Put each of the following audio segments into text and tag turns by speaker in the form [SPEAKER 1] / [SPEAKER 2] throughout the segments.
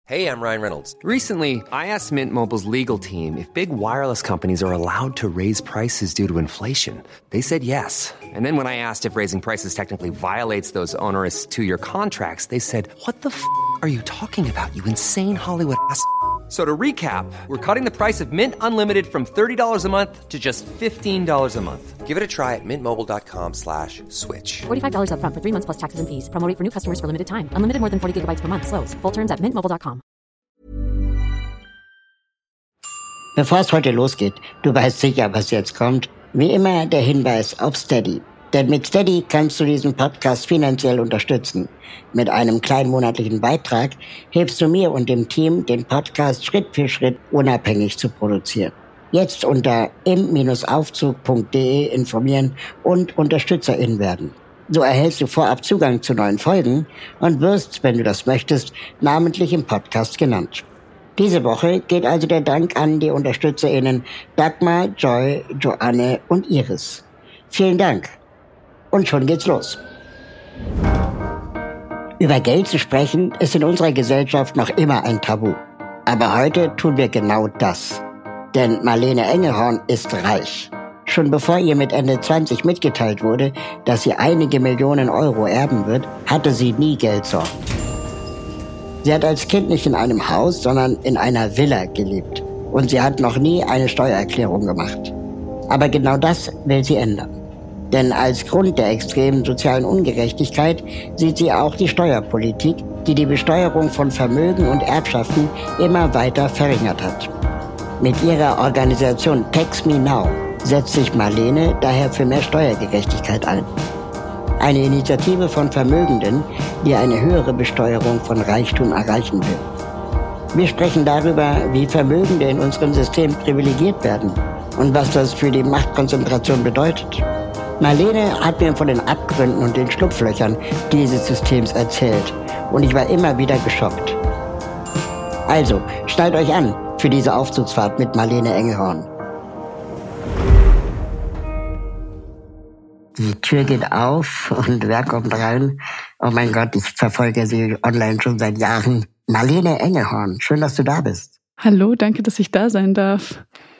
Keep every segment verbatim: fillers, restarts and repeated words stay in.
[SPEAKER 1] Hey, I'm Ryan Reynolds.
[SPEAKER 2] Recently, I asked Mint Mobile's legal team if big wireless companies are allowed to raise prices due to inflation. They said yes. And then when I asked if raising prices technically violates those onerous two-year contracts, they said, what the f*** are you talking about, you insane Hollywood ass f- So to recap, we're cutting the price of Mint Unlimited from thirty dollars a month to just fifteen dollars a month.
[SPEAKER 1] Give it a try at mintmobile.com slash switch.
[SPEAKER 3] forty-five dollars up front for three months plus taxes and fees. Promo rate for new customers for limited time. Unlimited more than forty gigabytes per month. Slows full terms at mint mobile dot com.
[SPEAKER 4] Bevor es heute losgeht, du weißt sicher, was jetzt kommt. Wie immer der Hinweis auf Steady. Denn mit Steady kannst du diesen Podcast finanziell unterstützen. Mit einem kleinen monatlichen Beitrag hilfst du mir und dem Team, den Podcast Schritt für Schritt unabhängig zu produzieren. Jetzt unter im Aufzug punkt de informieren und UnterstützerIn werden. So erhältst du vorab Zugang zu neuen Folgen und wirst, wenn du das möchtest, namentlich im Podcast genannt. Diese Woche geht also der Dank an die UnterstützerInnen Dagmar, Joy, Joanne und Iris. Vielen Dank. Und schon geht's los. Über Geld zu sprechen ist in unserer Gesellschaft noch immer ein Tabu. Aber heute tun wir genau das. Denn Marlene Engelhorn ist reich. Schon bevor ihr mit Ende zwanzig mitgeteilt wurde, dass sie einige Millionen Euro erben wird, hatte sie nie Geldsorgen. Sie hat als Kind nicht in einem Haus, sondern in einer Villa gelebt. Und sie hat noch nie eine Steuererklärung gemacht. Aber genau das will sie ändern. Denn als Grund der extremen sozialen Ungerechtigkeit sieht sie auch die Steuerpolitik, die die Besteuerung von Vermögen und Erbschaften immer weiter verringert hat. Mit ihrer Organisation Tax Me Now setzt sich Marlene daher für mehr Steuergerechtigkeit ein. Eine Initiative von Vermögenden, die eine höhere Besteuerung von Reichtum erreichen will. Wir sprechen darüber, wie Vermögende in unserem System privilegiert werden und was das für die Machtkonzentration bedeutet. Marlene hat mir von den Abgründen und den Schlupflöchern dieses Systems erzählt und ich war immer wieder geschockt. Also, schnallt euch an für diese Aufzugsfahrt mit Marlene Engelhorn. Die Tür geht auf und wer kommt rein? Oh mein Gott, ich verfolge sie online schon seit Jahren. Marlene Engelhorn, schön, dass du da bist.
[SPEAKER 5] Hallo, danke, dass ich da sein darf.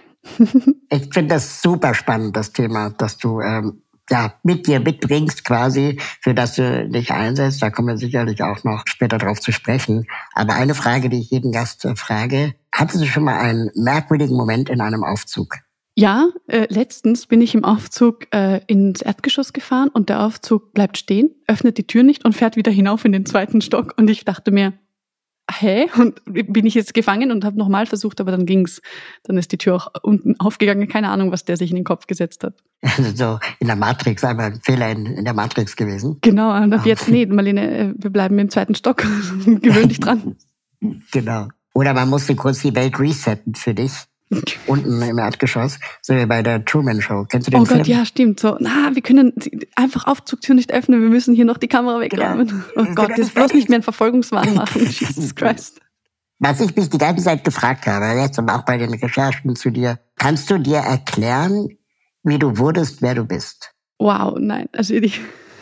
[SPEAKER 4] Ich finde das super spannend, das Thema, dass du ähm, ja mit dir mitbringst quasi, für das du dich einsetzt. Da kommen wir sicherlich auch noch später drauf zu sprechen. Aber eine Frage, die ich jeden Gast äh, frage, hattest du schon mal einen merkwürdigen Moment in einem Aufzug?
[SPEAKER 5] Ja, äh, letztens bin ich im Aufzug äh, ins Erdgeschoss gefahren und der Aufzug bleibt stehen, öffnet die Tür nicht und fährt wieder hinauf in den zweiten Stock. Und ich dachte mir, hä? Und bin ich jetzt gefangen und habe nochmal versucht, aber dann ging's. Dann ist die Tür auch unten aufgegangen. Keine Ahnung, was der sich in den Kopf gesetzt hat.
[SPEAKER 4] So in der Matrix, einmal ein Fehler in, in der Matrix gewesen.
[SPEAKER 5] Genau, und ab jetzt, nee, Marlene, wir bleiben im zweiten Stock. Gewöhn dich dran.
[SPEAKER 4] Genau. Oder man musste kurz die Welt resetten für dich. Unten im Erdgeschoss, so wie bei der Truman Show. Kennst du den
[SPEAKER 5] Oh
[SPEAKER 4] Film?
[SPEAKER 5] Gott, ja, stimmt. So, na, wir können einfach Aufzugtür nicht öffnen, wir müssen hier noch die Kamera wegräumen.
[SPEAKER 4] Genau.
[SPEAKER 5] Oh Gott, jetzt bloß nicht mehr einen Verfolgungswahn machen. Jesus Christ.
[SPEAKER 4] Was ich mich die ganze Zeit gefragt habe, jetzt und auch bei den Recherchen zu dir, kannst du dir erklären, wie du wurdest, wer du bist?
[SPEAKER 5] Wow, nein, also die,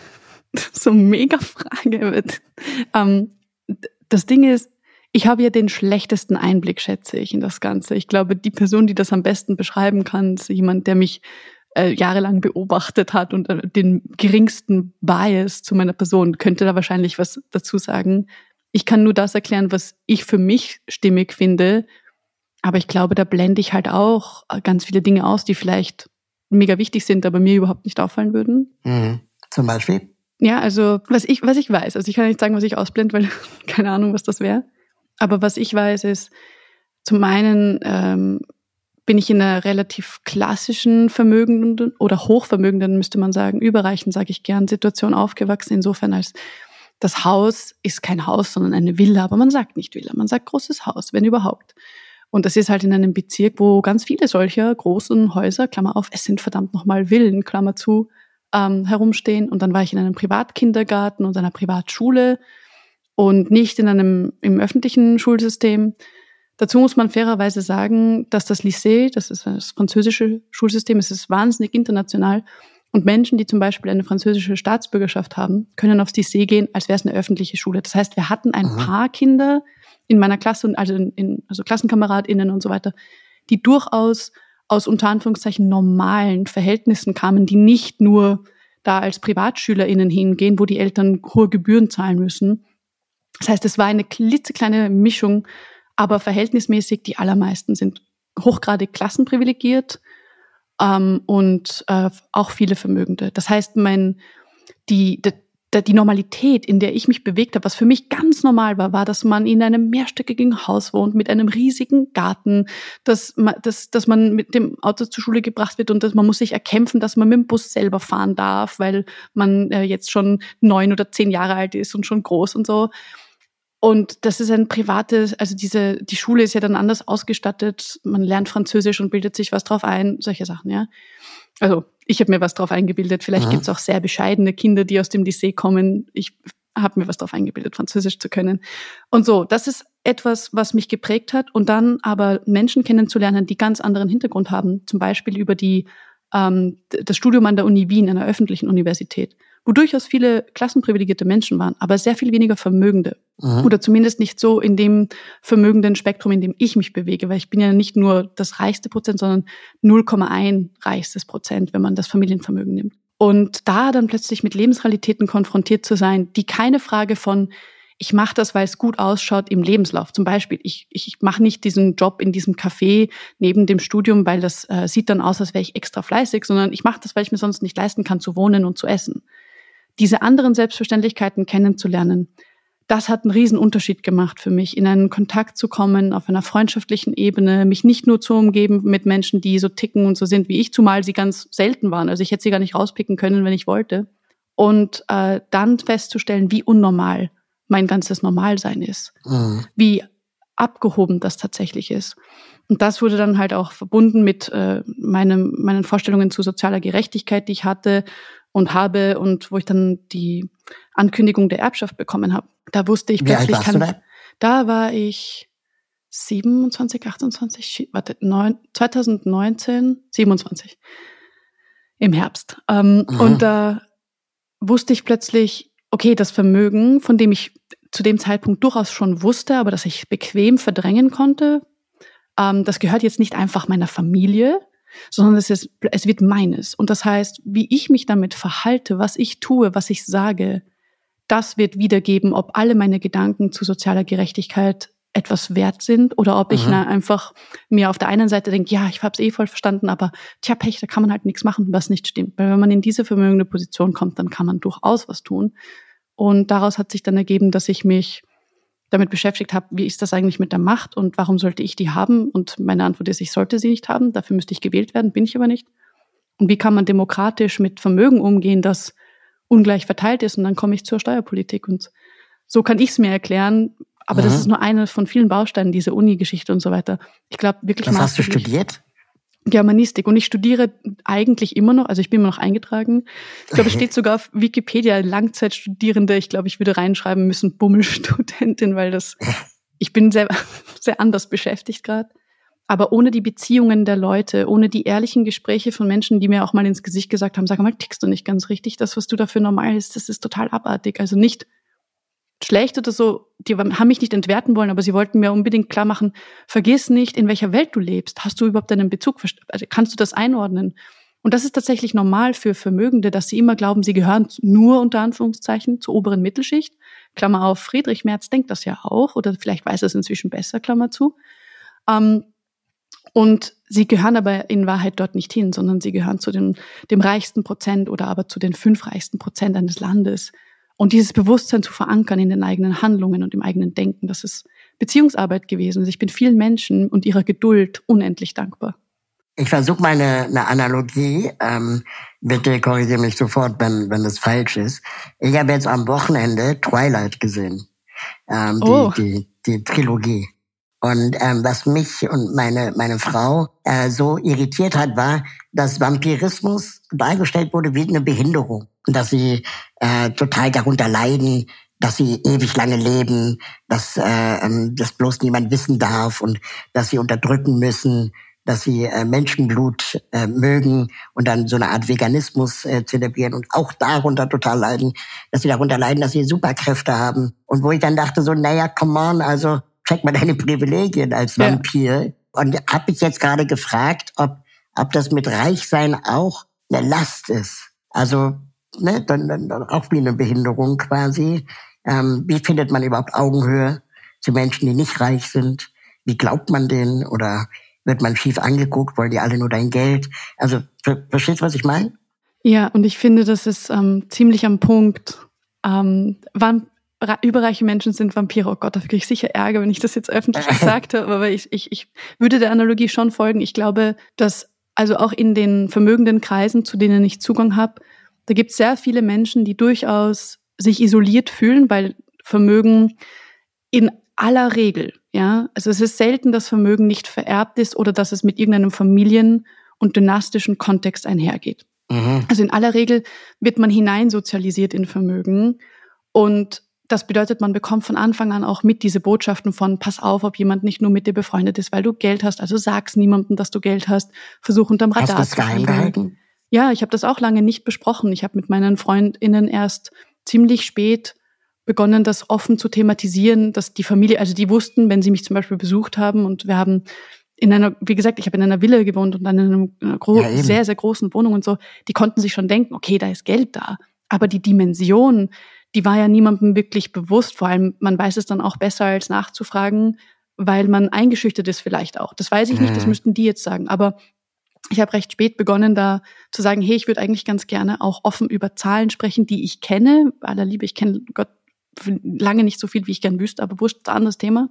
[SPEAKER 5] so eine mega Frage. Ähm, das Ding ist, ich habe ja den schlechtesten Einblick, schätze ich, in das Ganze. Ich glaube, die Person, die das am besten beschreiben kann, ist jemand, der mich äh, jahrelang beobachtet hat und äh, den geringsten Bias zu meiner Person, könnte da wahrscheinlich was dazu sagen. Ich kann nur das erklären, was ich für mich stimmig finde, aber ich glaube, da blende ich halt auch ganz viele Dinge aus, die vielleicht mega wichtig sind, aber mir überhaupt nicht auffallen würden.
[SPEAKER 4] Mhm. Zum Beispiel?
[SPEAKER 5] Ja, also was ich, was ich weiß, also ich kann nicht sagen, was ich ausblende, weil keine Ahnung, was das wäre. Aber was ich weiß, ist, zum einen ähm, bin ich in einer relativ klassischen vermögenden oder hochvermögenden, müsste man sagen, überreichen, sage ich gern, Situation aufgewachsen, insofern als das Haus ist kein Haus, sondern eine Villa, aber man sagt nicht Villa, man sagt großes Haus, wenn überhaupt. Und das ist halt in einem Bezirk, wo ganz viele solcher großen Häuser, Klammer auf, es sind verdammt nochmal Villen, Klammer zu, ähm, herumstehen. Und dann war ich in einem Privatkindergarten und einer Privatschule, und nicht in einem im öffentlichen Schulsystem. Dazu muss man fairerweise sagen, dass das Lycée, das ist das französische Schulsystem, es ist wahnsinnig international Und Menschen, die zum Beispiel eine französische Staatsbürgerschaft haben, können aufs Lycée gehen, als wäre es eine öffentliche Schule. Das heißt, wir hatten ein mhm. paar Kinder in meiner Klasse, und also, in, in, also KlassenkameradInnen und so weiter, die durchaus aus unter Anführungszeichen normalen Verhältnissen kamen, die nicht nur da als PrivatschülerInnen hingehen, wo die Eltern hohe Gebühren zahlen müssen. Das heißt, es war eine klitzekleine Mischung, aber verhältnismäßig die allermeisten sind hochgradig klassenprivilegiert ähm, und äh, auch viele Vermögende. Das heißt, mein die, die die Normalität, in der ich mich bewegt habe, was für mich ganz normal war, war, dass man in einem mehrstöckigen Haus wohnt mit einem riesigen Garten, dass man, dass, dass man mit dem Auto zur Schule gebracht wird und dass man muss sich erkämpfen, dass man mit dem Bus selber fahren darf, weil man äh, jetzt schon neun oder zehn Jahre alt ist und schon groß und so. Und das ist ein privates, also diese die Schule ist ja dann anders ausgestattet, man lernt Französisch und bildet sich was drauf ein, solche Sachen, ja. Also ich habe mir was drauf eingebildet. Vielleicht mhm. gibt es auch sehr bescheidene Kinder, die aus dem Lycée kommen. Ich habe mir was drauf eingebildet, Französisch zu können. Und so, das ist etwas, was mich geprägt hat. Und dann aber Menschen kennenzulernen, die ganz anderen Hintergrund haben. Zum Beispiel über die ähm, das Studium an der Uni Wien, einer öffentlichen Universität, wo durchaus viele klassenprivilegierte Menschen waren, aber sehr viel weniger Vermögende. Mhm. Oder zumindest nicht so in dem vermögenden Spektrum, in dem ich mich bewege, weil ich bin ja nicht nur das reichste Prozent, sondern null Komma eins reichstes Prozent, wenn man das Familienvermögen nimmt. Und da dann plötzlich mit Lebensrealitäten konfrontiert zu sein, die keine Frage von, ich mache das, weil es gut ausschaut im Lebenslauf. Zum Beispiel, ich, ich mache nicht diesen Job in diesem Café neben dem Studium, weil das äh, sieht dann aus, als wäre ich extra fleißig, sondern ich mache das, weil ich mir sonst nicht leisten kann, zu wohnen und zu essen. Diese anderen Selbstverständlichkeiten kennenzulernen, das hat einen riesen Unterschied gemacht für mich, in einen Kontakt zu kommen, auf einer freundschaftlichen Ebene, mich nicht nur zu umgeben mit Menschen, die so ticken und so sind wie ich, zumal sie ganz selten waren. Also ich hätte sie gar nicht rauspicken können, wenn ich wollte. Und äh, dann festzustellen, wie unnormal mein ganzes Normalsein ist, mhm. wie abgehoben das tatsächlich ist. Und das wurde dann halt auch verbunden mit äh, meinem, meinen Vorstellungen zu sozialer Gerechtigkeit, die ich hatte und habe und wo ich dann die Ankündigung der Erbschaft bekommen habe. Da wusste ich plötzlich,
[SPEAKER 4] Wie alt warst
[SPEAKER 5] kann,
[SPEAKER 4] du da?
[SPEAKER 5] da war ich siebenundzwanzig, achtundzwanzig, warte, neun, zwanzig neunzehn, siebenundzwanzig im Herbst. Ähm, mhm. Und da wusste ich plötzlich, okay, das Vermögen, von dem ich zu dem Zeitpunkt durchaus schon wusste, aber das ich bequem verdrängen konnte, ähm, das gehört jetzt nicht einfach meiner Familie, sondern es ist, es wird meines. Und das heißt, wie ich mich damit verhalte, was ich tue, was ich sage, das wird wiedergeben, ob alle meine Gedanken zu sozialer Gerechtigkeit etwas wert sind oder ob ich mhm. na, einfach mir auf der einen Seite denke, ja, ich habe es eh voll verstanden, aber tja, Pech, da kann man halt nichts machen, was nicht stimmt. Weil wenn man in diese vermögende Position kommt, dann kann man durchaus was tun. Und daraus hat sich dann ergeben, dass ich mich damit beschäftigt habe, wie ist das eigentlich mit der Macht und warum sollte ich die haben? Und meine Antwort ist, ich sollte sie nicht haben, dafür müsste ich gewählt werden, bin ich aber nicht. Und wie kann man demokratisch mit Vermögen umgehen, das ungleich verteilt ist? Und dann komme ich zur Steuerpolitik. Und so kann ich es mir erklären, aber mhm. das ist nur eine von vielen Bausteinen, diese Uni-Geschichte und so weiter. Ich glaube wirklich.
[SPEAKER 4] Was hast du studiert?
[SPEAKER 5] Germanistik. Und ich studiere eigentlich immer noch, also ich bin immer noch eingetragen. Ich glaube, es steht sogar auf Wikipedia, Langzeitstudierende. Ich glaube, ich würde reinschreiben müssen, Bummelstudentin, weil das, ich bin sehr, sehr anders beschäftigt gerade. Aber ohne die Beziehungen der Leute, ohne die ehrlichen Gespräche von Menschen, die mir auch mal ins Gesicht gesagt haben, sag mal, tickst du nicht ganz richtig, das, was du da für normal ist, das ist total abartig. Also nicht schlecht oder so, die haben mich nicht entwerten wollen, aber sie wollten mir unbedingt klar machen, vergiss nicht, in welcher Welt du lebst. Hast du überhaupt einen Bezug? Also kannst du das einordnen? Und das ist tatsächlich normal für Vermögende, dass sie immer glauben, sie gehören nur unter Anführungszeichen zur oberen Mittelschicht. Klammer auf, Friedrich Merz denkt das ja auch, oder vielleicht weiß er es inzwischen besser, Klammer zu. Ähm, und sie gehören aber in Wahrheit dort nicht hin, sondern sie gehören zu dem, dem reichsten Prozent oder aber zu den fünf reichsten Prozent eines Landes. Und dieses Bewusstsein zu verankern in den eigenen Handlungen und im eigenen Denken, das ist Beziehungsarbeit gewesen. Also ich bin vielen Menschen und ihrer Geduld unendlich dankbar.
[SPEAKER 4] Ich versuche mal eine, eine Analogie. Ähm, bitte korrigiere mich sofort, wenn, wenn das falsch ist. Ich habe jetzt am Wochenende Twilight gesehen. Ähm, die,
[SPEAKER 5] oh.
[SPEAKER 4] die, die Trilogie. Und ähm, was mich und meine meine Frau äh, so irritiert hat, war, dass Vampirismus dargestellt wurde wie eine Behinderung. Und dass sie äh, total darunter leiden, dass sie ewig lange leben, dass äh, ähm, das bloß niemand wissen darf und dass sie unterdrücken müssen, dass sie äh, Menschenblut äh, mögen und dann so eine Art Veganismus äh, zelebrieren und auch darunter total leiden, dass sie darunter leiden, dass sie Superkräfte haben. Und wo ich dann dachte so, naja, come on, also check mal deine Privilegien als Vampir. Ja. Und habe ich jetzt gerade gefragt, ob ob das mit Reichsein auch eine Last ist. Also ne, dann, dann auch wie eine Behinderung quasi. Ähm, wie findet man überhaupt Augenhöhe zu Menschen, die nicht reich sind? Wie glaubt man denen? Oder wird man schief angeguckt? Wollen die alle nur dein Geld? Also ver- verstehst du, was ich meine? Ja, und ich finde, das ist ähm, ziemlich am Punkt. Ähm, wann überreiche Menschen sind Vampire. Oh Gott, da kriege ich sicher Ärger, wenn ich das jetzt öffentlich gesagt habe. Aber ich, ich, ich würde der Analogie schon folgen. Ich glaube, dass also auch in den vermögenden Kreisen, zu denen ich Zugang habe, da gibt es sehr viele Menschen, die durchaus sich isoliert fühlen, weil Vermögen in aller Regel, ja, also es ist selten, dass Vermögen nicht vererbt ist oder dass es mit irgendeinem Familien- und dynastischen Kontext einhergeht. Mhm. Also in aller Regel wird man hineinsozialisiert in Vermögen und das bedeutet, man bekommt von Anfang an auch mit diese Botschaften von, pass auf, ob jemand nicht nur mit dir befreundet ist, weil du Geld hast, also sag's niemandem, dass du Geld hast, versuch unterm Radar hast zu fliegen. Ja, ich habe das auch lange nicht besprochen. Ich habe mit meinen FreundInnen erst ziemlich spät begonnen, das offen zu thematisieren, dass die Familie, also die wussten, wenn sie mich zum Beispiel besucht haben und wir haben in einer, wie gesagt, ich habe in einer Villa gewohnt und dann in einer gro- ja, sehr, sehr großen Wohnung und so, die konnten sich schon denken, okay, da ist Geld da. Aber die Dimension, die war ja niemandem wirklich bewusst. Vor allem, man weiß es dann auch besser, als nachzufragen, weil man eingeschüchtert ist vielleicht auch. Das weiß ich nicht, das müssten die jetzt sagen. Aber ich habe recht spät begonnen, da zu sagen, hey, ich würde eigentlich ganz gerne auch offen über Zahlen sprechen, die ich kenne. Bei aller Liebe, ich kenne Gott lange nicht so viel, wie ich gern wüsste, aber wurscht, ein anderes Thema.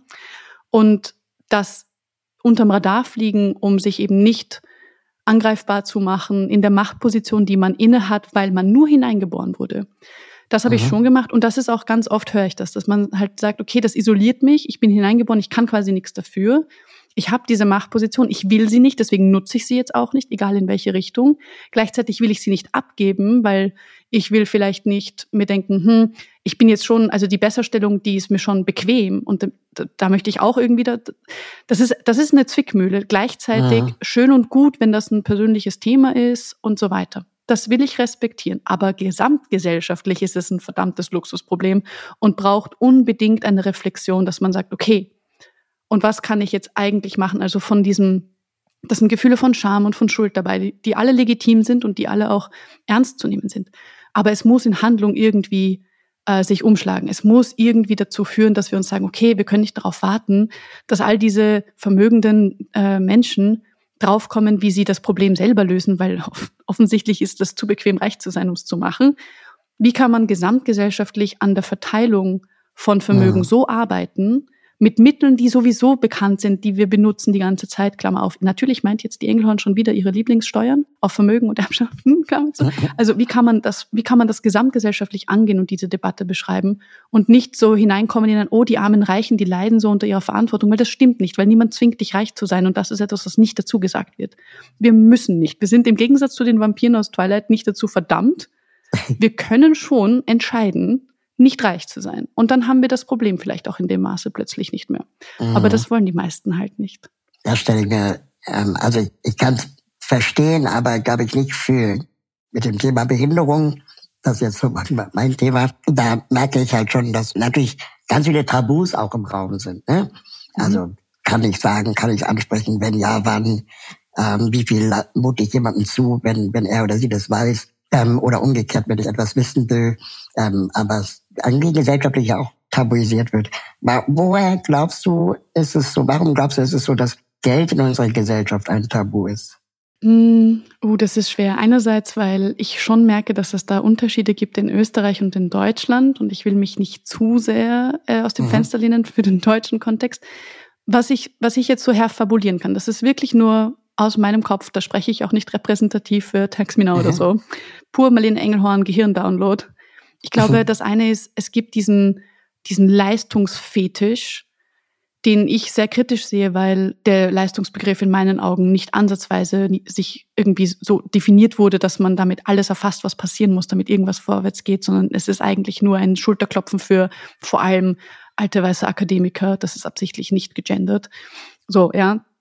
[SPEAKER 4] Und das unterm Radar fliegen, um sich eben nicht angreifbar zu machen in der Machtposition, die man inne hat, weil man nur hineingeboren wurde. Das habe ich schon gemacht und das ist auch ganz oft, höre ich das, dass man halt sagt, okay, das isoliert mich, ich bin hineingeboren, ich kann quasi nichts dafür. Ich habe diese Machtposition, ich will sie nicht, deswegen nutze ich sie jetzt auch nicht, egal in welche Richtung. Gleichzeitig will ich sie nicht abgeben, weil ich will vielleicht nicht mir denken, hm, ich bin jetzt schon, also die Besserstellung, die ist mir schon bequem und da, da möchte ich auch irgendwie, da, das ist das ist eine Zwickmühle. Gleichzeitig ja. Schön und gut, wenn das ein persönliches Thema ist und so weiter. Das will ich respektieren, aber gesamtgesellschaftlich ist es ein verdammtes Luxusproblem und braucht unbedingt eine Reflexion, dass man sagt, okay, und was kann ich jetzt eigentlich machen? Also von diesem, das sind Gefühle von Scham und von Schuld dabei, die, die alle legitim sind und die alle auch ernst zu nehmen sind. Aber es muss in Handlung irgendwie äh, sich umschlagen. Es muss irgendwie dazu führen, dass wir uns sagen, okay, wir können nicht darauf warten, dass all diese vermögenden äh, Menschen draufkommen, wie sie das Problem selber lösen, weil offensichtlich ist das zu bequem, reich zu sein, um es zu machen. Wie kann man gesamtgesellschaftlich an der Verteilung von Vermögen ja. so arbeiten, mit Mitteln, die sowieso bekannt sind, die wir benutzen die ganze Zeit, Klammer auf. Natürlich meint jetzt die Engelhorn schon wieder ihre Lieblingssteuern auf Vermögen und Erbschaften, Klammer zu. Also wie kann man das, wie kann man das gesamtgesellschaftlich angehen und diese Debatte beschreiben und nicht so hineinkommen in ein, oh, die armen Reichen, die leiden so unter ihrer Verantwortung, weil das stimmt nicht, weil niemand zwingt dich, reich zu sein und das ist etwas, was nicht dazu gesagt wird. Wir müssen nicht. Wir sind im Gegensatz zu den Vampiren aus Twilight nicht dazu verdammt. Wir können schon entscheiden, nicht reich zu sein. Und dann haben wir das Problem vielleicht auch in dem Maße plötzlich nicht mehr. Mhm. Aber das wollen die meisten halt nicht. Das stelle ich mir, ähm, also ich, ich kann es verstehen, aber glaube ich nicht fühlen. Mit dem Thema Behinderung, das ist jetzt so mein Thema, da merke ich halt schon, dass natürlich ganz viele Tabus auch im Raum sind. Ne? Also mhm. kann ich sagen, kann ich ansprechen, wenn ja, wann, ähm, wie viel mute ich jemandem zu, wenn, wenn er oder sie das weiß. Ähm, oder umgekehrt, wenn ich etwas wissen will, ähm, aber es eigentlich gesellschaftlich ja auch tabuisiert wird. Aber woher glaubst du, ist es so, warum glaubst du, ist es so, dass Geld in unserer Gesellschaft ein Tabu ist? Mm, oh, das ist schwer. Einerseits, weil ich schon merke, dass es da Unterschiede gibt in Österreich und in Deutschland und ich will mich nicht zu sehr äh, aus dem mhm. Fenster lehnen für den deutschen Kontext. Was ich, was ich jetzt so herfabulieren kann, das ist wirklich nur aus meinem Kopf, da spreche ich auch nicht repräsentativ für Tax Me Now mhm. oder so. Pur Marlene Engelhorn, Gehirndownload. Ich glaube, mhm. das eine ist, es gibt diesen, diesen Leistungsfetisch, den ich sehr kritisch sehe, weil der Leistungsbegriff in meinen Augen nicht ansatzweise sich irgendwie so definiert wurde, dass man damit alles erfasst, was passieren muss, damit irgendwas vorwärts geht, sondern es ist eigentlich nur ein Schulterklopfen für vor allem alte weiße Akademiker. Das ist absichtlich nicht gegendert. So, ja.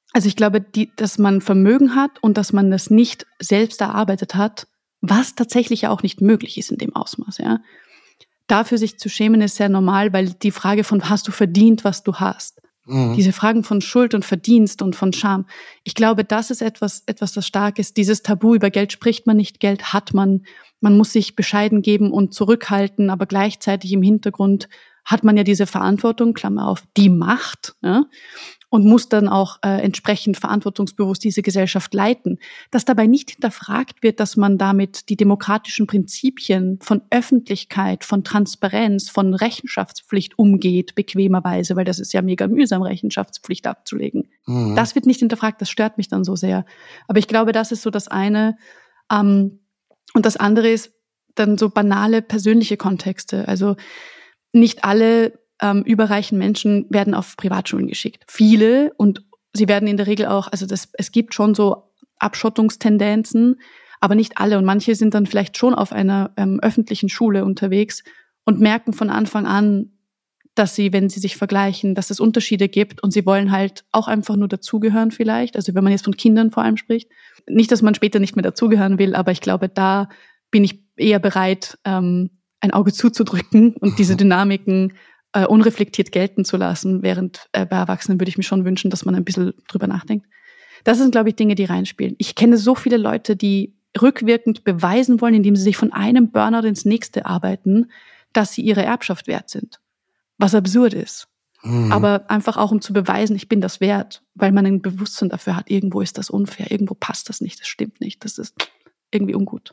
[SPEAKER 5] Also ich glaube, die, dass man Vermögen hat und dass man das nicht selbst erarbeitet hat, was tatsächlich ja auch nicht möglich ist in dem Ausmaß, ja. Dafür sich zu schämen ist sehr normal, weil die Frage von, hast du verdient, was du hast? Mhm. Diese Fragen von Schuld und Verdienst und von Scham. Ich glaube, das ist etwas, etwas, das stark ist. Dieses Tabu, über Geld spricht man nicht, Geld hat man. Man muss sich bescheiden geben und zurückhalten, aber gleichzeitig im Hintergrund hat man ja diese Verantwortung, Klammer auf, die Macht, ja, und muss dann auch äh, entsprechend verantwortungsbewusst diese Gesellschaft leiten. Dass dabei nicht hinterfragt wird, dass man damit die demokratischen Prinzipien von Öffentlichkeit, von Transparenz, von Rechenschaftspflicht umgeht, bequemerweise, weil das ist ja mega mühsam, Rechenschaftspflicht abzulegen. Mhm. Das wird nicht hinterfragt, das stört mich dann so sehr. Aber ich glaube, das ist so das eine. Ähm, und das andere ist dann so banale persönliche Kontexte. Also nicht alle ähm, überreichen Menschen werden auf Privatschulen geschickt. Viele, und sie werden in der Regel auch, also das, es gibt schon so Abschottungstendenzen, aber nicht alle. Und manche sind dann vielleicht schon auf einer ähm, öffentlichen Schule unterwegs und merken von Anfang an, dass sie, wenn sie sich vergleichen, dass es Unterschiede gibt und sie wollen halt auch einfach nur dazugehören vielleicht. Also wenn man jetzt von Kindern vor allem spricht. Nicht, dass man später nicht mehr dazugehören will, aber ich glaube, da bin ich eher bereit, ähm, ein Auge zuzudrücken und diese Dynamiken äh, unreflektiert gelten zu lassen, während äh, bei Erwachsenen würde ich mir schon wünschen, dass man ein bisschen drüber nachdenkt. Das sind, glaube ich, Dinge, die reinspielen. Ich kenne so viele Leute, die rückwirkend beweisen wollen, indem sie sich von einem Burnout ins nächste arbeiten, dass sie ihre Erbschaft wert sind. Was absurd ist. Mhm. Aber einfach auch, um zu beweisen, ich bin das wert, weil man ein Bewusstsein dafür hat, irgendwo ist das unfair, irgendwo passt das nicht, das stimmt nicht, das ist irgendwie ungut.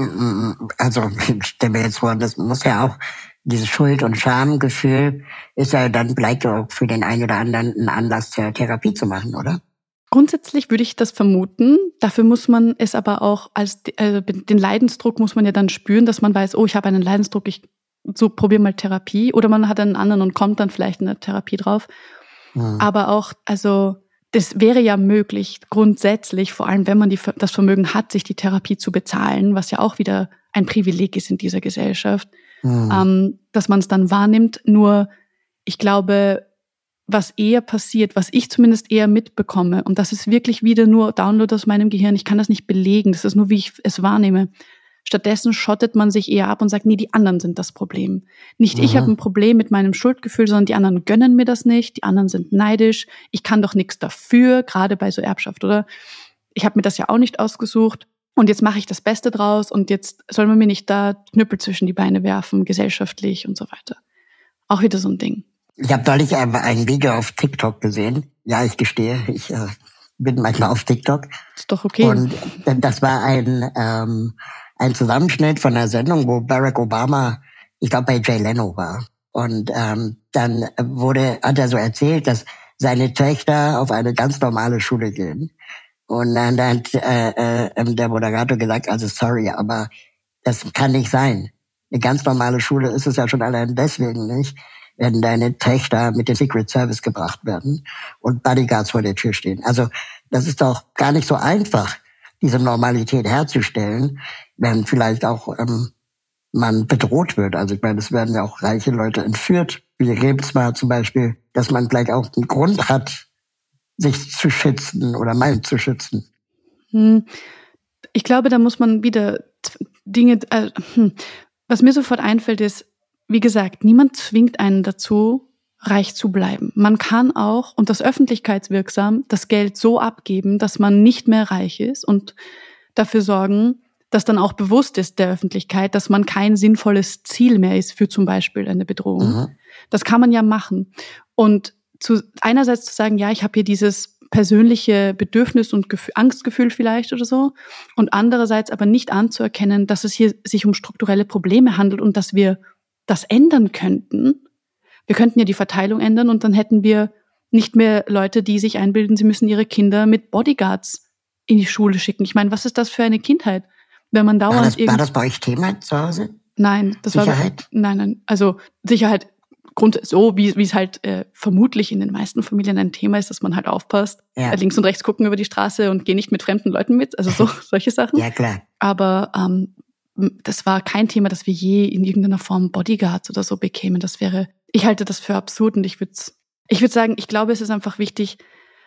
[SPEAKER 4] Also ich stelle mir jetzt vor, das muss ja auch, dieses Schuld- und Schamgefühl ist ja dann vielleicht auch für den einen oder anderen ein Anlass, Therapie zu machen, oder?
[SPEAKER 5] Grundsätzlich würde ich das vermuten. Dafür muss man es aber auch als, also den Leidensdruck muss man ja dann spüren, dass man weiß, oh, ich habe einen Leidensdruck, ich so probiere mal Therapie. Oder man hat einen anderen und kommt dann vielleicht in der Therapie drauf. Hm. Aber auch, also das wäre ja möglich, grundsätzlich, vor allem wenn man die, das Vermögen hat, sich die Therapie zu bezahlen, was ja auch wieder ein Privileg ist in dieser Gesellschaft, mhm. ähm, dass man es dann wahrnimmt. Nur, ich glaube, was eher passiert, was ich zumindest eher mitbekomme, und das ist wirklich wieder nur Download aus meinem Gehirn, ich kann das nicht belegen, das ist nur, wie ich es wahrnehme. Stattdessen schottet man sich eher ab und sagt, nee, die anderen sind das Problem. Nicht mhm. ich habe ein Problem mit meinem Schuldgefühl, sondern die anderen gönnen mir das nicht, die anderen sind neidisch, ich kann doch nichts dafür, gerade bei so Erbschaft, oder? Ich habe mir das ja auch nicht ausgesucht und jetzt mache ich das Beste draus und jetzt soll man mir nicht da Knüppel zwischen die Beine werfen, gesellschaftlich und so weiter. Auch wieder so ein Ding.
[SPEAKER 4] Ich habe neulich ein Video auf TikTok gesehen. Ja, ich gestehe, ich äh, bin manchmal auf TikTok.
[SPEAKER 5] Ist doch okay.
[SPEAKER 4] Und das war ein... Ähm, ein Zusammenschnitt von einer Sendung, wo Barack Obama, ich glaube, bei Jay Leno war. Und ähm, dann wurde, hat er so erzählt, dass seine Töchter auf eine ganz normale Schule gehen. Und dann hat äh, äh, der Moderator gesagt, also sorry, aber das kann nicht sein. Eine ganz normale Schule ist es ja schon allein deswegen nicht, wenn deine Töchter mit dem Secret Service gebracht werden und Bodyguards vor der Tür stehen. Also das ist doch gar nicht so einfach, diese Normalität herzustellen, wenn vielleicht auch ähm, man bedroht wird. Also ich meine, es werden ja auch reiche Leute entführt, wie Rebsmar zum Beispiel, dass man vielleicht auch einen Grund hat, sich zu schützen oder meint zu schützen.
[SPEAKER 5] Hm. Ich glaube, da muss man wieder Dinge, äh, hm. was mir sofort einfällt ist, wie gesagt, niemand zwingt einen dazu, reich zu bleiben. Man kann auch, und das öffentlichkeitswirksam, das Geld so abgeben, dass man nicht mehr reich ist und dafür sorgen, dass dann auch bewusst ist der Öffentlichkeit, dass man kein sinnvolles Ziel mehr ist für zum Beispiel eine Bedrohung. Mhm. Das kann man ja machen. Und zu, einerseits zu sagen, ja, ich habe hier dieses persönliche Bedürfnis und Gefühl, Angstgefühl vielleicht oder so, und andererseits aber nicht anzuerkennen, dass es hier sich um strukturelle Probleme handelt und dass wir das ändern könnten. Wir könnten ja die Verteilung ändern und dann hätten wir nicht mehr Leute, die sich einbilden, sie müssen ihre Kinder mit Bodyguards in die Schule schicken. Ich meine, was ist das für eine Kindheit? Wenn man dauernd
[SPEAKER 4] war, das,
[SPEAKER 5] irgend-
[SPEAKER 4] war das bei euch Thema zu Hause?
[SPEAKER 5] Nein, das
[SPEAKER 4] Sicherheit?
[SPEAKER 5] war nein, nein. Also Sicherheit, Grund so wie wie es halt äh, vermutlich in den meisten Familien ein Thema ist, dass man halt aufpasst,
[SPEAKER 4] ja.
[SPEAKER 5] äh, links und rechts gucken über die Straße und geh nicht mit fremden Leuten mit. Also so solche Sachen.
[SPEAKER 4] Ja klar.
[SPEAKER 5] Aber ähm, das war kein Thema, dass wir je in irgendeiner Form Bodyguards oder so bekämen. Das wäre, ich halte das für absurd und ich würde ich würde sagen, ich glaube, es ist einfach wichtig,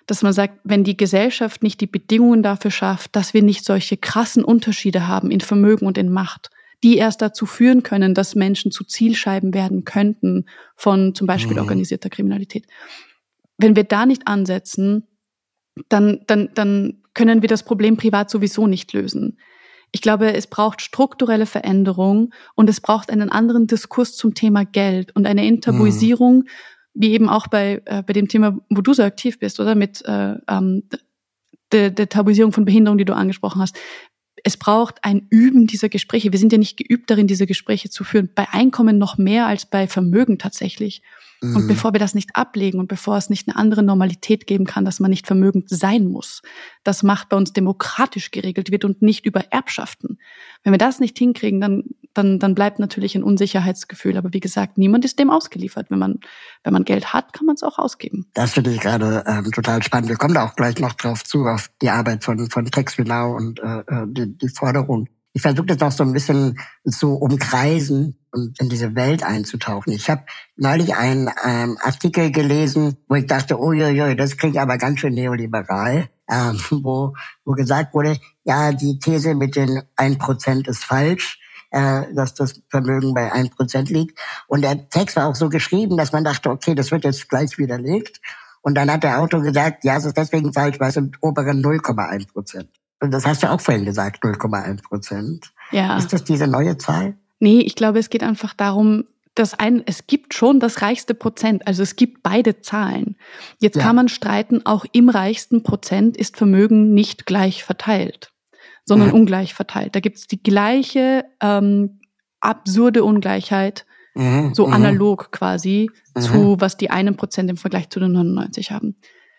[SPEAKER 5] dass man sagt, wenn die Gesellschaft nicht die Bedingungen dafür schafft, dass wir nicht solche krassen Unterschiede haben in Vermögen und in Macht, die erst dazu führen können, dass Menschen zu Zielscheiben werden könnten von zum Beispiel mhm. organisierter Kriminalität. Wenn wir da nicht ansetzen, dann, dann, dann können wir das Problem privat sowieso nicht lösen. Ich glaube, es braucht strukturelle Veränderung und es braucht einen anderen Diskurs zum Thema Geld und eine Enttabuisierung, mhm. wie eben auch bei äh, bei dem Thema, wo du so aktiv bist, oder mit äh, ähm, der, der Tabuisierung von Behinderung, die du angesprochen hast. Es braucht ein Üben dieser Gespräche. Wir sind ja nicht geübt darin, diese Gespräche zu führen. Bei Einkommen noch mehr als bei Vermögen tatsächlich. Mhm. Und bevor wir das nicht ablegen und bevor es nicht eine andere Normalität geben kann, dass man nicht vermögend sein muss, dass Macht bei uns demokratisch geregelt wird und nicht über Erbschaften. Wenn wir das nicht hinkriegen, dann dann dann bleibt natürlich ein Unsicherheitsgefühl. Aber wie gesagt, niemand ist dem ausgeliefert. Wenn man wenn man Geld hat, kann man es auch ausgeben.
[SPEAKER 4] Das finde ich gerade ähm, total spannend. Wir kommen da auch gleich noch drauf zu, auf die Arbeit von von TaxReNow und äh, die, die Forderung. Ich versuche das noch so ein bisschen zu umkreisen und in diese Welt einzutauchen. Ich habe neulich einen ähm, Artikel gelesen, wo ich dachte, uiuiui, das klingt aber ganz schön neoliberal, ähm, wo wo gesagt wurde, ja, die These mit den ein Prozent ist falsch, äh, dass das Vermögen bei ein Prozent liegt. Und der Text war auch so geschrieben, dass man dachte, okay, das wird jetzt gleich widerlegt. Und dann hat der Autor gesagt, ja, es ist deswegen falsch, weil es sind oberen null Komma eins Prozent. Und das hast du auch vorhin gesagt, null Komma eins Prozent.
[SPEAKER 5] Ja.
[SPEAKER 4] Ist das diese neue Zahl?
[SPEAKER 5] Nee, ich glaube, es geht einfach darum, dass ein, es gibt schon das reichste Prozent, also es gibt beide Zahlen. Jetzt ja. kann man streiten, auch im reichsten Prozent ist Vermögen nicht gleich verteilt, sondern mhm. ungleich verteilt. Da gibt es die gleiche ähm, absurde Ungleichheit, mhm. so mhm. analog quasi mhm. zu, was die einen Prozent im Vergleich zu den neunundneunzig haben.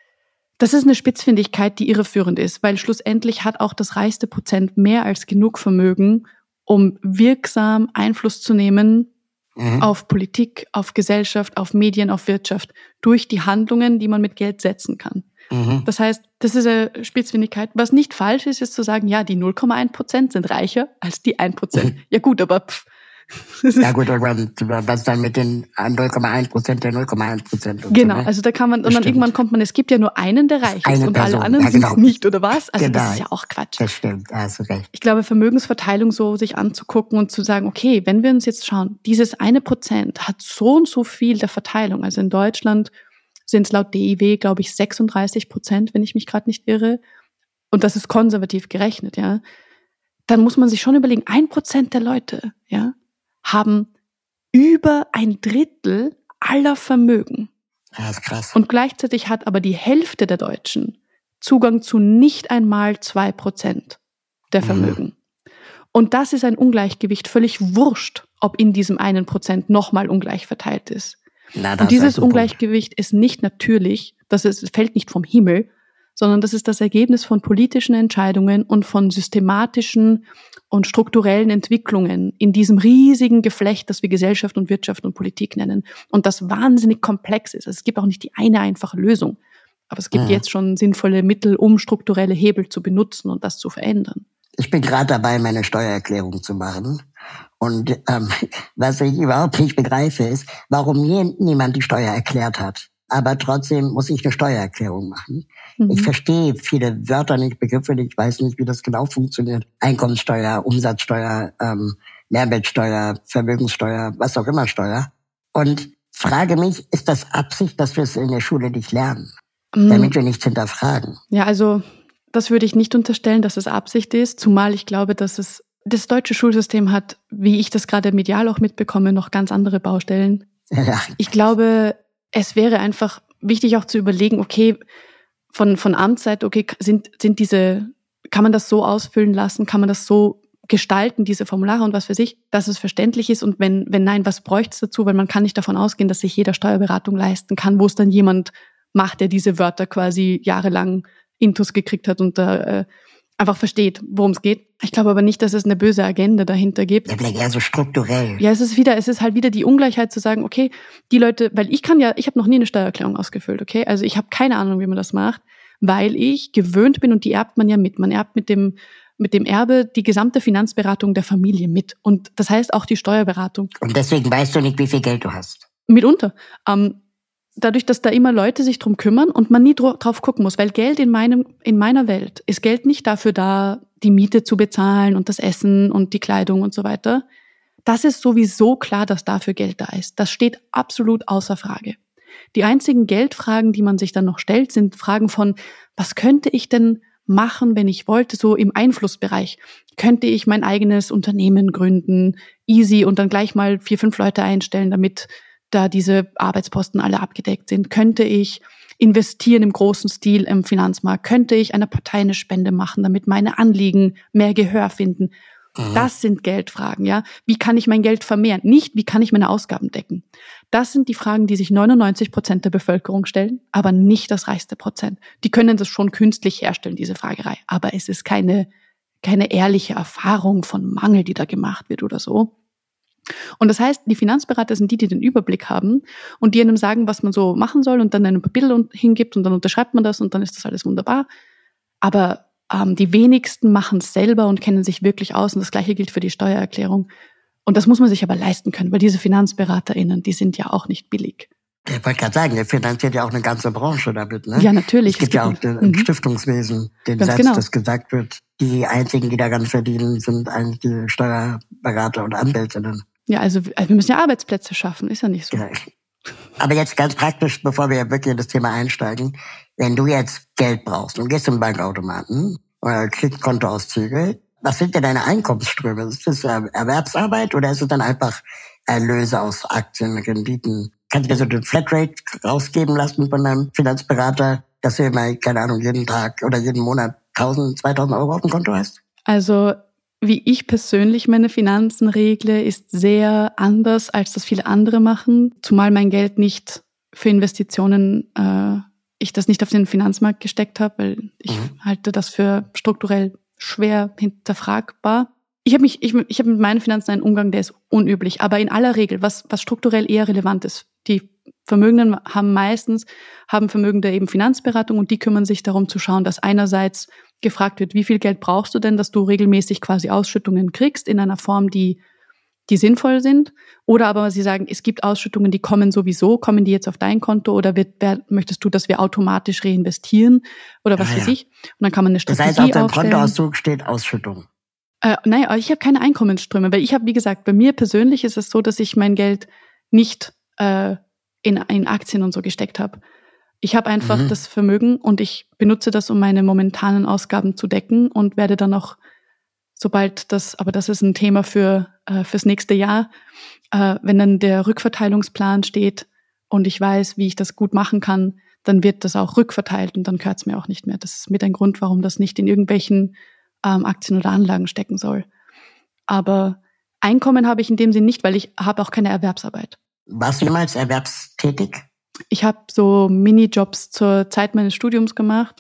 [SPEAKER 5] Das ist eine Spitzfindigkeit, die irreführend ist, weil schlussendlich hat auch das reichste Prozent mehr als genug Vermögen, um wirksam Einfluss zu nehmen mhm. auf Politik, auf Gesellschaft, auf Medien, auf Wirtschaft, durch die Handlungen, die man mit Geld setzen kann. Mhm. Das heißt, das ist eine Spitzfindigkeit. Was nicht falsch ist, ist zu sagen, ja, die null Komma eins Prozent sind reicher als die ein Prozent. Ja gut, aber pff.
[SPEAKER 4] Ja gut, was dann mit den null Komma eins Prozent der null Komma eins Prozent?
[SPEAKER 5] Genau,
[SPEAKER 4] so, ne?
[SPEAKER 5] also da kann man, und dann
[SPEAKER 4] Stimmt.
[SPEAKER 5] irgendwann kommt man, es gibt ja nur einen, der reich ist
[SPEAKER 4] Eine
[SPEAKER 5] und
[SPEAKER 4] Person.
[SPEAKER 5] alle anderen
[SPEAKER 4] Ja, genau.
[SPEAKER 5] sind es nicht, oder was? Also
[SPEAKER 4] genau.
[SPEAKER 5] das ist ja auch Quatsch.
[SPEAKER 4] Das stimmt, da hast du recht.
[SPEAKER 5] Ich glaube, Vermögensverteilung so sich anzugucken und zu sagen, okay, wenn wir uns jetzt schauen, dieses eine Prozent hat so und so viel der Verteilung. Also in Deutschland sind es laut D I W, glaube ich, sechsunddreißig Prozent, wenn ich mich gerade nicht irre. Und das ist konservativ gerechnet, ja. Dann muss man sich schon überlegen, ein Prozent der Leute, ja, haben über ein Drittel aller Vermögen.
[SPEAKER 4] Ja, ist krass.
[SPEAKER 5] Und gleichzeitig hat aber die Hälfte der Deutschen Zugang zu nicht einmal zwei Prozent der Vermögen. Mhm. Und das ist ein Ungleichgewicht, völlig wurscht, ob in diesem einen Prozent nochmal ungleich verteilt ist.
[SPEAKER 4] Na,
[SPEAKER 5] und dieses Ungleichgewicht ist nicht natürlich, das ist, es fällt nicht vom Himmel, sondern das ist das Ergebnis von politischen Entscheidungen und von systematischen und strukturellen Entwicklungen in diesem riesigen Geflecht, das wir Gesellschaft und Wirtschaft und Politik nennen. Und das wahnsinnig komplex ist. Also es gibt auch nicht die eine einfache Lösung. Aber es gibt ja. jetzt schon sinnvolle Mittel, um strukturelle Hebel zu benutzen und das zu verändern.
[SPEAKER 4] Ich bin gerade dabei, meine Steuererklärung zu machen. Und ähm, was ich überhaupt nicht begreife, ist, warum nie, niemand die Steuer erklärt hat. Aber trotzdem muss ich eine Steuererklärung machen. Mhm. Ich verstehe viele Wörter nicht, Begriffe nicht, ich weiß nicht, wie das genau funktioniert. Einkommenssteuer, Umsatzsteuer, ähm, Mehrwertsteuer, Vermögenssteuer, was auch immer Steuer. Und frage mich, ist das Absicht, dass wir es in der Schule nicht lernen? Mhm. Damit wir nichts hinterfragen.
[SPEAKER 5] Ja, also das würde ich nicht unterstellen, dass es Absicht ist, zumal ich glaube, dass es das deutsche Schulsystem hat, wie ich das gerade medial auch mitbekomme, noch ganz andere Baustellen.
[SPEAKER 4] Ja.
[SPEAKER 5] Ich glaube, es wäre einfach wichtig auch zu überlegen, okay, von, von Amtsseite, okay, sind, sind diese, kann man das so ausfüllen lassen, kann man das so gestalten, diese Formulare und was für sich, dass es verständlich ist und wenn, wenn nein, was bräuchte es dazu, weil man kann nicht davon ausgehen, dass sich jeder Steuerberatung leisten kann, wo es dann jemand macht, der diese Wörter quasi jahrelang intus gekriegt hat und da äh, einfach versteht, worum es geht. Ich glaube aber nicht, dass es eine böse Agenda dahinter gibt.
[SPEAKER 4] Ja, vielleicht eher so strukturell.
[SPEAKER 5] Ja, es ist wieder, es ist halt wieder die Ungleichheit zu sagen, okay, die Leute, weil ich kann ja, ich habe noch nie eine Steuererklärung ausgefüllt, okay? Also ich habe keine Ahnung, wie man das macht, weil ich gewöhnt bin und die erbt man ja mit. Man erbt mit dem mit dem Erbe die gesamte Finanzberatung der Familie mit und das heißt auch die Steuerberatung.
[SPEAKER 4] Und deswegen weißt du nicht, wie viel Geld du hast.
[SPEAKER 5] Mitunter. Ähm, dadurch, dass da immer Leute sich drum kümmern und man nie drauf gucken muss, weil Geld in meinem, in meiner Welt ist Geld nicht dafür da, die Miete zu bezahlen und das Essen und die Kleidung und so weiter. Das ist sowieso klar, dass dafür Geld da ist. Das steht absolut außer Frage. Die einzigen Geldfragen, die man sich dann noch stellt, sind Fragen von, was könnte ich denn machen, wenn ich wollte, so im Einflussbereich? Könnte ich mein eigenes Unternehmen gründen, easy, und dann gleich mal vier, fünf Leute einstellen, damit da diese Arbeitsposten alle abgedeckt sind? Könnte ich investieren im großen Stil im Finanzmarkt? Könnte ich einer Partei eine Spende machen, damit meine Anliegen mehr Gehör finden? Mhm. Das sind Geldfragen, ja. Wie kann ich mein Geld vermehren? Nicht, wie kann ich meine Ausgaben decken? Das sind die Fragen, die sich neunundneunzig Prozent der Bevölkerung stellen, aber nicht das reichste Prozent. Die können das schon künstlich herstellen, diese Fragerei. Aber es ist keine, keine ehrliche Erfahrung von Mangel, die da gemacht wird oder so. Und das heißt, die Finanzberater sind die, die den Überblick haben und die einem sagen, was man so machen soll und dann ein Papier hingibt und dann unterschreibt man das und dann ist das alles wunderbar. Aber ähm, die wenigsten machen es selber und kennen sich wirklich aus, und das Gleiche gilt für die Steuererklärung. Und das muss man sich aber leisten können, weil diese FinanzberaterInnen, die sind ja auch nicht billig.
[SPEAKER 4] Ich wollte gerade sagen, der finanziert ja auch eine ganze Branche damit, ne?
[SPEAKER 5] Ja, natürlich.
[SPEAKER 4] Es gibt ja auch den, im mhm. Stiftungswesen den
[SPEAKER 5] Ganz
[SPEAKER 4] Satz,
[SPEAKER 5] genau.
[SPEAKER 4] dass gesagt wird, die einzigen, die daran verdienen, sind eigentlich die Steuerberater und Anwältinnen.
[SPEAKER 5] Ja, also, also wir müssen ja Arbeitsplätze schaffen, ist ja nicht so.
[SPEAKER 4] Ja. Aber jetzt ganz praktisch, bevor wir wirklich in das Thema einsteigen, wenn du jetzt Geld brauchst und gehst zum Bankautomaten oder kriegst Kontoauszüge, was sind denn deine Einkommensströme? Ist das Erwerbsarbeit oder ist es dann einfach Erlöse aus Aktien, Renditen? Kannst du dir so eine Flatrate rausgeben lassen von deinem Finanzberater, dass du immer, keine Ahnung, jeden Tag oder jeden Monat tausend, zweitausend Euro auf dem Konto hast?
[SPEAKER 5] Also, wie ich persönlich meine Finanzen regle, ist sehr anders, als das viele andere machen. Zumal mein Geld nicht für Investitionen, äh, ich das nicht auf den Finanzmarkt gesteckt habe, weil ich mhm. halte das für strukturell schwer hinterfragbar. Ich habe mich, ich, ich habe mit meinen Finanzen einen Umgang, der ist unüblich. Aber in aller Regel, was, was strukturell eher relevant ist, die Vermögenden haben meistens, haben Vermögende eben Finanzberatung und die kümmern sich darum zu schauen, dass einerseits gefragt wird, wie viel Geld brauchst du denn, dass du regelmäßig quasi Ausschüttungen kriegst in einer Form, die, die sinnvoll sind. Oder aber sie sagen, es gibt Ausschüttungen, die kommen sowieso, kommen die jetzt auf dein Konto oder wird, wer, möchtest du, dass wir automatisch reinvestieren oder was ah, weiß ja. ich. Und dann kann man eine Strategie aufstellen. Das heißt, auf deinem Kontoauszug steht Ausschüttung. Äh, nein, ich habe keine Einkommensströme, weil ich habe, wie gesagt, bei mir persönlich ist es so, dass ich mein Geld nicht äh, in, in Aktien und so gesteckt habe. Ich habe einfach mhm. das Vermögen und ich benutze das, um meine momentanen Ausgaben zu decken und werde dann auch, sobald das, aber das ist ein Thema für äh, fürs nächste Jahr, äh, wenn dann der Rückverteilungsplan steht und ich weiß, wie ich das gut machen kann, dann wird das auch rückverteilt und dann gehört es mir auch nicht mehr. Das ist mit ein Grund, warum das nicht in irgendwelchen ähm, Aktien oder Anlagen stecken soll. Aber Einkommen habe ich in dem Sinn nicht, weil ich habe auch keine Erwerbsarbeit. Warst du jemals erwerbstätig? Ich habe so Minijobs zur Zeit meines Studiums gemacht,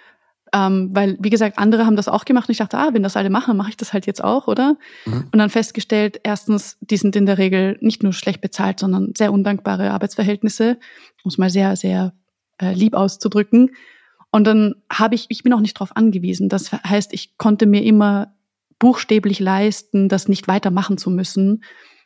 [SPEAKER 5] ähm, weil, wie gesagt, andere haben das auch gemacht und ich dachte, ah, wenn das alle machen, mache ich das halt jetzt auch, oder? Mhm. Und dann festgestellt, erstens, die sind in der Regel nicht nur schlecht bezahlt, sondern sehr undankbare Arbeitsverhältnisse, um es mal sehr, sehr äh, lieb auszudrücken. Und dann habe ich, ich bin auch nicht darauf angewiesen. Das heißt, ich konnte mir immer buchstäblich leisten, das nicht weitermachen zu müssen.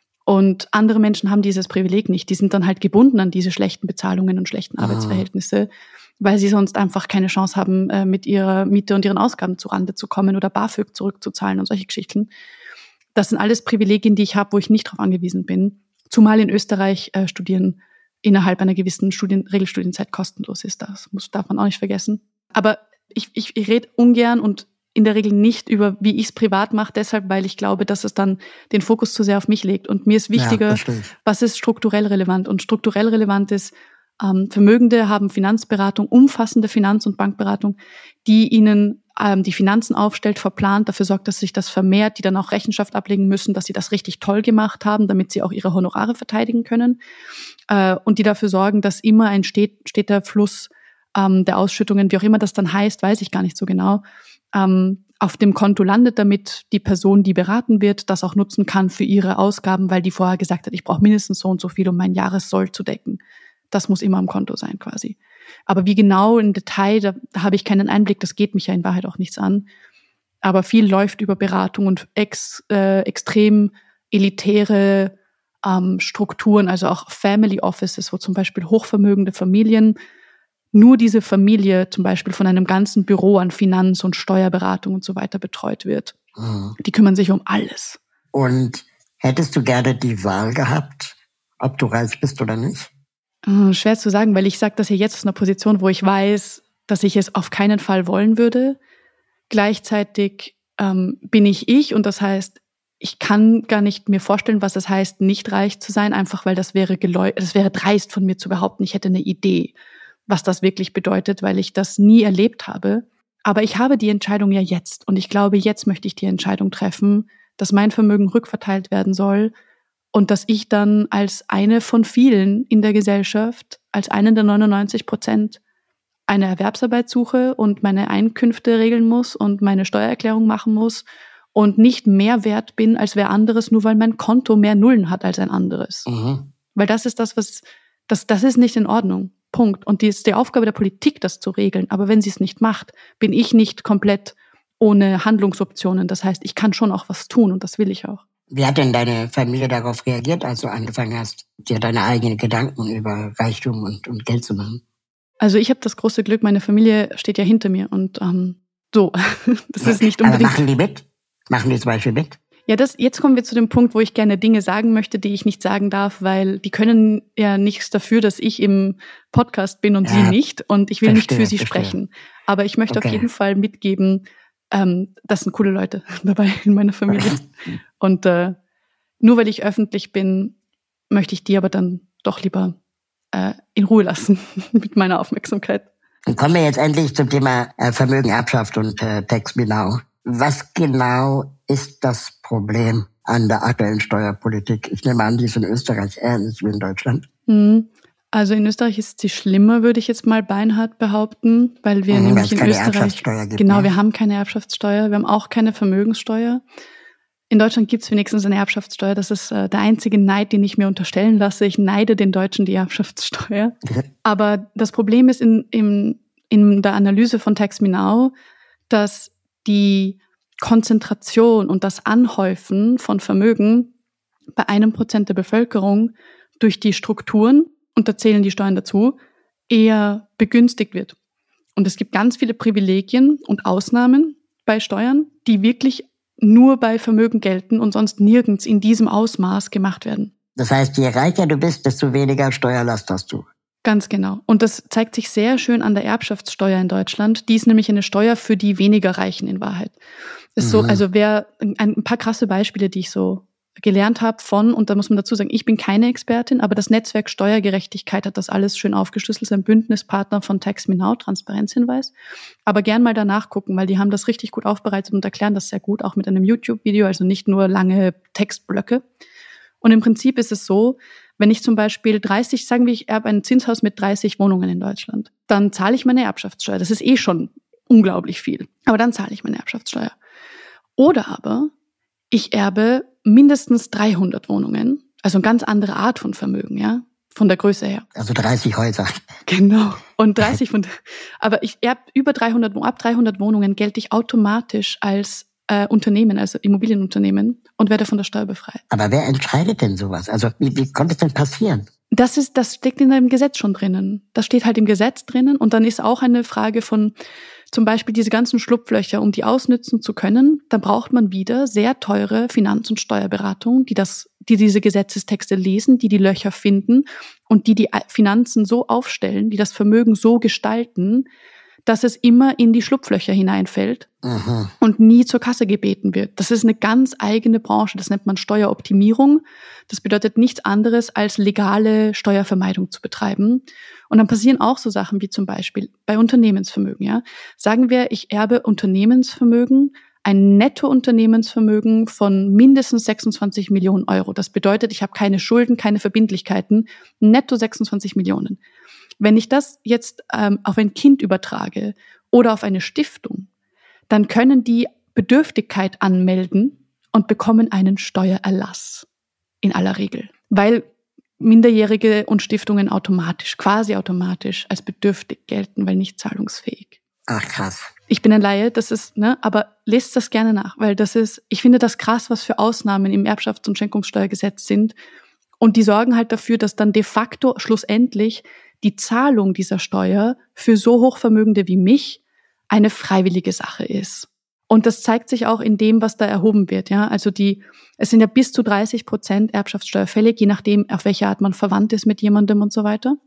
[SPEAKER 5] Und andere Menschen haben dieses Privileg nicht. Die sind dann halt gebunden an diese schlechten Bezahlungen und schlechten ah. Arbeitsverhältnisse, weil sie sonst einfach keine Chance haben, mit ihrer Miete und ihren Ausgaben zu Rande zu kommen oder BAföG zurückzuzahlen und solche Geschichten. Das sind alles Privilegien, die ich habe, wo ich nicht darauf angewiesen bin. Zumal in Österreich äh, Studieren innerhalb einer gewissen Studien- Regelstudienzeit kostenlos ist. Das muss, darf man auch nicht vergessen. Aber ich, ich, ich rede ungern und in der Regel nicht über, wie ich es privat mache, deshalb, weil ich glaube, dass es dann den Fokus zu sehr auf mich legt. Und mir ist wichtiger, ja, was ist strukturell relevant. Und strukturell relevant ist, ähm, Vermögende haben Finanzberatung, umfassende Finanz- und Bankberatung, die ihnen ähm, die Finanzen aufstellt, verplant, dafür sorgt, dass sich das vermehrt, die dann auch Rechenschaft ablegen müssen, dass sie das richtig toll gemacht haben, damit sie auch ihre Honorare verteidigen können. Äh, und die dafür sorgen, dass immer ein stet- steter Fluss ähm, der Ausschüttungen, wie auch immer das dann heißt, weiß ich gar nicht so genau, auf dem Konto landet, damit die Person, die beraten wird, das auch nutzen kann für ihre Ausgaben, weil die vorher gesagt hat, ich brauche mindestens so und so viel, um mein Jahressoll zu decken. Das muss immer am Konto sein quasi. Aber wie genau im Detail, da, da habe ich keinen Einblick, das geht mich ja in Wahrheit auch nichts an. Aber viel läuft über Beratung und ex, äh, extrem elitäre ähm, Strukturen, also auch Family Offices, wo zum Beispiel hochvermögende Familien, nur diese Familie zum Beispiel von einem ganzen Büro an Finanz- und Steuerberatung und so weiter betreut wird. Mhm. Die kümmern sich um alles.
[SPEAKER 4] Und hättest du gerne die Wahl gehabt, ob du reich bist oder nicht?
[SPEAKER 5] Äh, schwer zu sagen, weil ich sage das ja jetzt aus einer Position, wo ich weiß, dass ich es auf keinen Fall wollen würde. Gleichzeitig ähm, bin ich ich und das heißt, ich kann gar nicht mir vorstellen, was es heißt, nicht reich zu sein, einfach weil das wäre geleu- das wäre dreist von mir zu behaupten, ich hätte eine Idee, was das wirklich bedeutet, weil ich das nie erlebt habe. Aber ich habe die Entscheidung ja jetzt und ich glaube, jetzt möchte ich die Entscheidung treffen, dass mein Vermögen rückverteilt werden soll und dass ich dann als eine von vielen in der Gesellschaft, als eine der neunundneunzig Prozent eine Erwerbsarbeit suche und meine Einkünfte regeln muss und meine Steuererklärung machen muss und nicht mehr wert bin als wer anderes, nur weil mein Konto mehr Nullen hat als ein anderes. Mhm. Weil das ist das, was, das, das ist nicht in Ordnung. Punkt. Und die ist die Aufgabe der Politik, das zu regeln. Aber wenn sie es nicht macht, bin ich nicht komplett ohne Handlungsoptionen. Das heißt, ich kann schon auch was tun und das will ich auch.
[SPEAKER 4] Wie hat denn deine Familie darauf reagiert, als du angefangen hast, dir deine eigenen Gedanken über Reichtum und, und Geld zu machen?
[SPEAKER 5] Also ich habe das große Glück, meine Familie steht ja hinter mir und ähm, so, das ist nicht unbedingt...
[SPEAKER 4] Aber machen die mit? Machen die zum Beispiel mit?
[SPEAKER 5] Ja, das, jetzt kommen wir zu dem Punkt, wo ich gerne Dinge sagen möchte, die ich nicht sagen darf, weil die können ja nichts dafür, dass ich im Podcast bin und ja, sie nicht und ich will verstehe, nicht für sie verstehe. sprechen. Aber ich möchte okay. auf jeden Fall mitgeben, ähm, das sind coole Leute dabei in meiner Familie. Und äh, nur weil ich öffentlich bin, möchte ich die aber dann doch lieber in Ruhe lassen mit meiner Aufmerksamkeit.
[SPEAKER 4] Dann kommen wir jetzt endlich zum Thema äh, Vermögen abschafft und äh, Tax Me Now. Was genau ist das Problem an der aktuellen Steuerpolitik? Ich nehme an, die ist in Österreich ähnlich wie in Deutschland.
[SPEAKER 5] Also in Österreich ist sie schlimmer, würde ich jetzt mal beinhart behaupten, weil wir mhm, nämlich in Österreich gibt, genau, ne? Wir haben keine Erbschaftssteuer, wir haben auch keine Vermögenssteuer. In Deutschland gibt's wenigstens eine Erbschaftssteuer. Das ist äh, der einzige Neid, den ich mir unterstellen lasse. Ich neide den Deutschen die Erbschaftssteuer. Aber das Problem ist in, in, in der Analyse von Tax Me Now, dass die Konzentration und das Anhäufen von Vermögen bei einem Prozent der Bevölkerung durch die Strukturen, und da zählen die Steuern dazu, eher begünstigt wird. Und es gibt ganz viele Privilegien und Ausnahmen bei Steuern, die wirklich nur bei Vermögen gelten und sonst nirgends in diesem Ausmaß gemacht werden.
[SPEAKER 4] Das heißt, je reicher du bist, desto weniger Steuerlast hast du. Ganz
[SPEAKER 5] genau. Und das zeigt sich sehr schön an der Erbschaftssteuer in Deutschland. Die ist nämlich eine Steuer für die weniger Reichen in Wahrheit. Ist mhm. so, also wer ein, ein paar krasse Beispiele, die ich so gelernt habe von, und da muss man dazu sagen, ich bin keine Expertin, aber das Netzwerk Steuergerechtigkeit hat das alles schön aufgeschlüsselt, ein Bündnispartner von Tax Me Now, Transparenzhinweis. Aber gern mal danach gucken, weil die haben das richtig gut aufbereitet und erklären das sehr gut, auch mit einem YouTube-Video, also nicht nur lange Textblöcke. Und im Prinzip ist es so, wenn ich zum Beispiel dreißig, sagen wir, ich erbe ein Zinshaus mit dreißig Wohnungen in Deutschland, dann zahle ich meine Erbschaftssteuer. Das ist eh schon unglaublich viel. Aber dann zahle ich meine Erbschaftssteuer. Oder aber ich erbe mindestens dreihundert Wohnungen, also eine ganz andere Art von Vermögen, ja, von der Größe her.
[SPEAKER 4] Also dreißig Häuser.
[SPEAKER 5] Genau. Und dreißig von, aber ich erbe über dreihundert, ab dreihundert Wohnungen gelte ich automatisch als äh, Unternehmen, also Immobilienunternehmen und werde von der Steuer befreit.
[SPEAKER 4] Aber wer entscheidet denn sowas? Also wie, wie konnte es denn passieren?
[SPEAKER 5] Das ist, das steckt in einem Gesetz schon drinnen. Das steht halt im Gesetz drinnen und dann ist auch eine Frage von zum Beispiel diese ganzen Schlupflöcher, um die ausnützen zu können, dann braucht man wieder sehr teure Finanz- und Steuerberatungen, die das, die diese Gesetzestexte lesen, die die Löcher finden und die die Finanzen so aufstellen, die das Vermögen so gestalten, dass es immer in die Schlupflöcher hineinfällt Aha. und nie zur Kasse gebeten wird. Das ist eine ganz eigene Branche, das nennt man Steueroptimierung. Das bedeutet nichts anderes, als legale Steuervermeidung zu betreiben. Und dann passieren auch so Sachen wie zum Beispiel bei Unternehmensvermögen. Ja, sagen wir, ich erbe Unternehmensvermögen, ein Nettounternehmensvermögen von mindestens sechsundzwanzig Millionen Euro. Das bedeutet, ich habe keine Schulden, keine Verbindlichkeiten, netto sechsundzwanzig Millionen. Wenn ich das jetzt ähm, auf ein Kind übertrage oder auf eine Stiftung, dann können die Bedürftigkeit anmelden und bekommen einen Steuererlass in aller Regel, weil Minderjährige und Stiftungen automatisch, quasi automatisch als bedürftig gelten, weil nicht zahlungsfähig.
[SPEAKER 4] Ach krass.
[SPEAKER 5] Ich bin ein Laie, das ist, ne, aber lest das gerne nach, weil das ist, ich finde das krass, was für Ausnahmen im Erbschafts- und Schenkungssteuergesetz sind. Und die sorgen halt dafür, dass dann de facto schlussendlich die Zahlung dieser Steuer für so Hochvermögende wie mich eine freiwillige Sache ist. Und das zeigt sich auch in dem, was da erhoben wird. Ja, also die, es sind ja bis zu dreißig Prozent Erbschaftssteuer fällig, je nachdem, auf welche Art man verwandt ist mit jemandem und so weiter.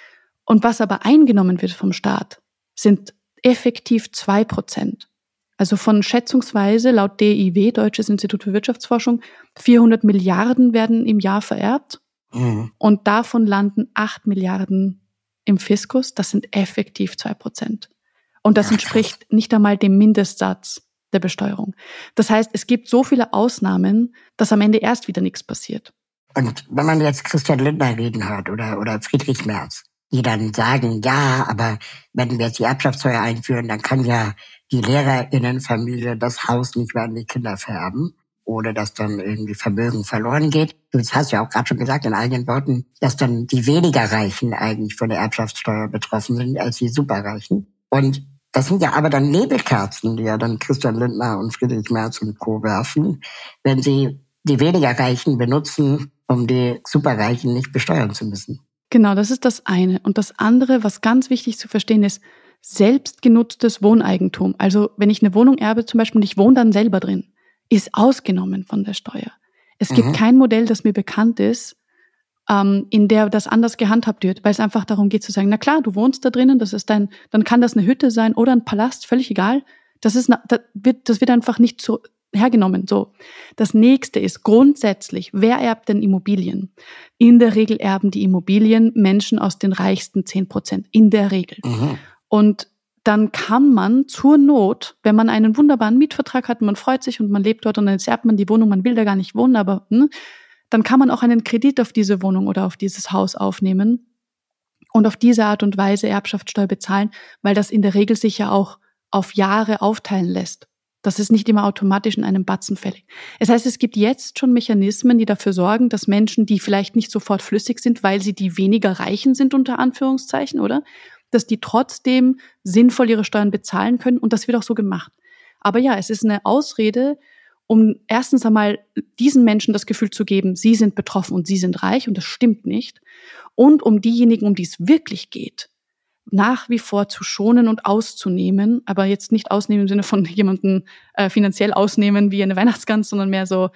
[SPEAKER 5] Und was aber eingenommen wird vom Staat, sind effektiv zwei Prozent. Also von schätzungsweise laut D I W, Deutsches Institut für Wirtschaftsforschung, vierhundert Milliarden werden im Jahr vererbt. Mhm. Und davon landen acht Milliarden im Fiskus. Das sind effektiv zwei Prozent. Und das entspricht nicht einmal dem Mindestsatz der Besteuerung. Das heißt, es gibt so viele Ausnahmen, dass am Ende erst wieder nichts passiert.
[SPEAKER 4] Und wenn man jetzt Christian Lindner reden hört oder, oder Friedrich Merz, die dann sagen, ja, aber wenn wir jetzt die Erbschaftssteuer einführen, dann kann ja die Lehrerinnenfamilie das Haus nicht mehr an die Kinder vererben, oder dass dann irgendwie Vermögen verloren geht. Du hast ja auch gerade schon gesagt in eigenen Worten, dass dann die weniger Reichen eigentlich von der Erbschaftssteuer betroffen sind als die Superreichen. Und das sind ja aber dann Nebelkerzen, die ja dann Christian Lindner und Friedrich Merz und Co. werfen, wenn sie die weniger Reichen benutzen, um die Superreichen nicht besteuern zu müssen.
[SPEAKER 5] Genau, das ist das eine. Und das andere, was ganz wichtig zu verstehen ist, selbstgenutztes Wohneigentum. Also wenn ich eine Wohnung erbe zum Beispiel und ich wohne dann selber drin, ist ausgenommen von der Steuer. Es gibt mhm. kein Modell, das mir bekannt ist, ähm, in der das anders gehandhabt wird, weil es einfach darum geht zu sagen, na klar, du wohnst da drinnen, das ist dein, dann kann das eine Hütte sein oder ein Palast, völlig egal. Das ist, das wird, das wird einfach nicht so hergenommen. So. Das nächste ist grundsätzlich, wer erbt denn Immobilien? In der Regel erben die Immobilien Menschen aus den reichsten zehn Prozent. In der Regel. Mhm. Und dann kann man zur Not, wenn man einen wunderbaren Mietvertrag hat, man freut sich und man lebt dort und dann erbt man die Wohnung, man will da gar nicht wohnen, aber hm, dann kann man auch einen Kredit auf diese Wohnung oder auf dieses Haus aufnehmen und auf diese Art und Weise Erbschaftssteuer bezahlen, weil das in der Regel sich ja auch auf Jahre aufteilen lässt. Das ist nicht immer automatisch in einem Batzen fällig. Das heißt, es gibt jetzt schon Mechanismen, die dafür sorgen, dass Menschen, die vielleicht nicht sofort flüssig sind, weil sie die weniger Reichen sind, unter Anführungszeichen, oder? Dass die trotzdem sinnvoll ihre Steuern bezahlen können und das wird auch so gemacht. Aber ja, es ist eine Ausrede, um erstens einmal diesen Menschen das Gefühl zu geben, sie sind betroffen und sie sind reich und das stimmt nicht. Und um diejenigen, um die es wirklich geht, nach wie vor zu schonen und auszunehmen, aber jetzt nicht ausnehmen im Sinne von jemanden äh, finanziell ausnehmen wie eine Weihnachtsgans, sondern mehr so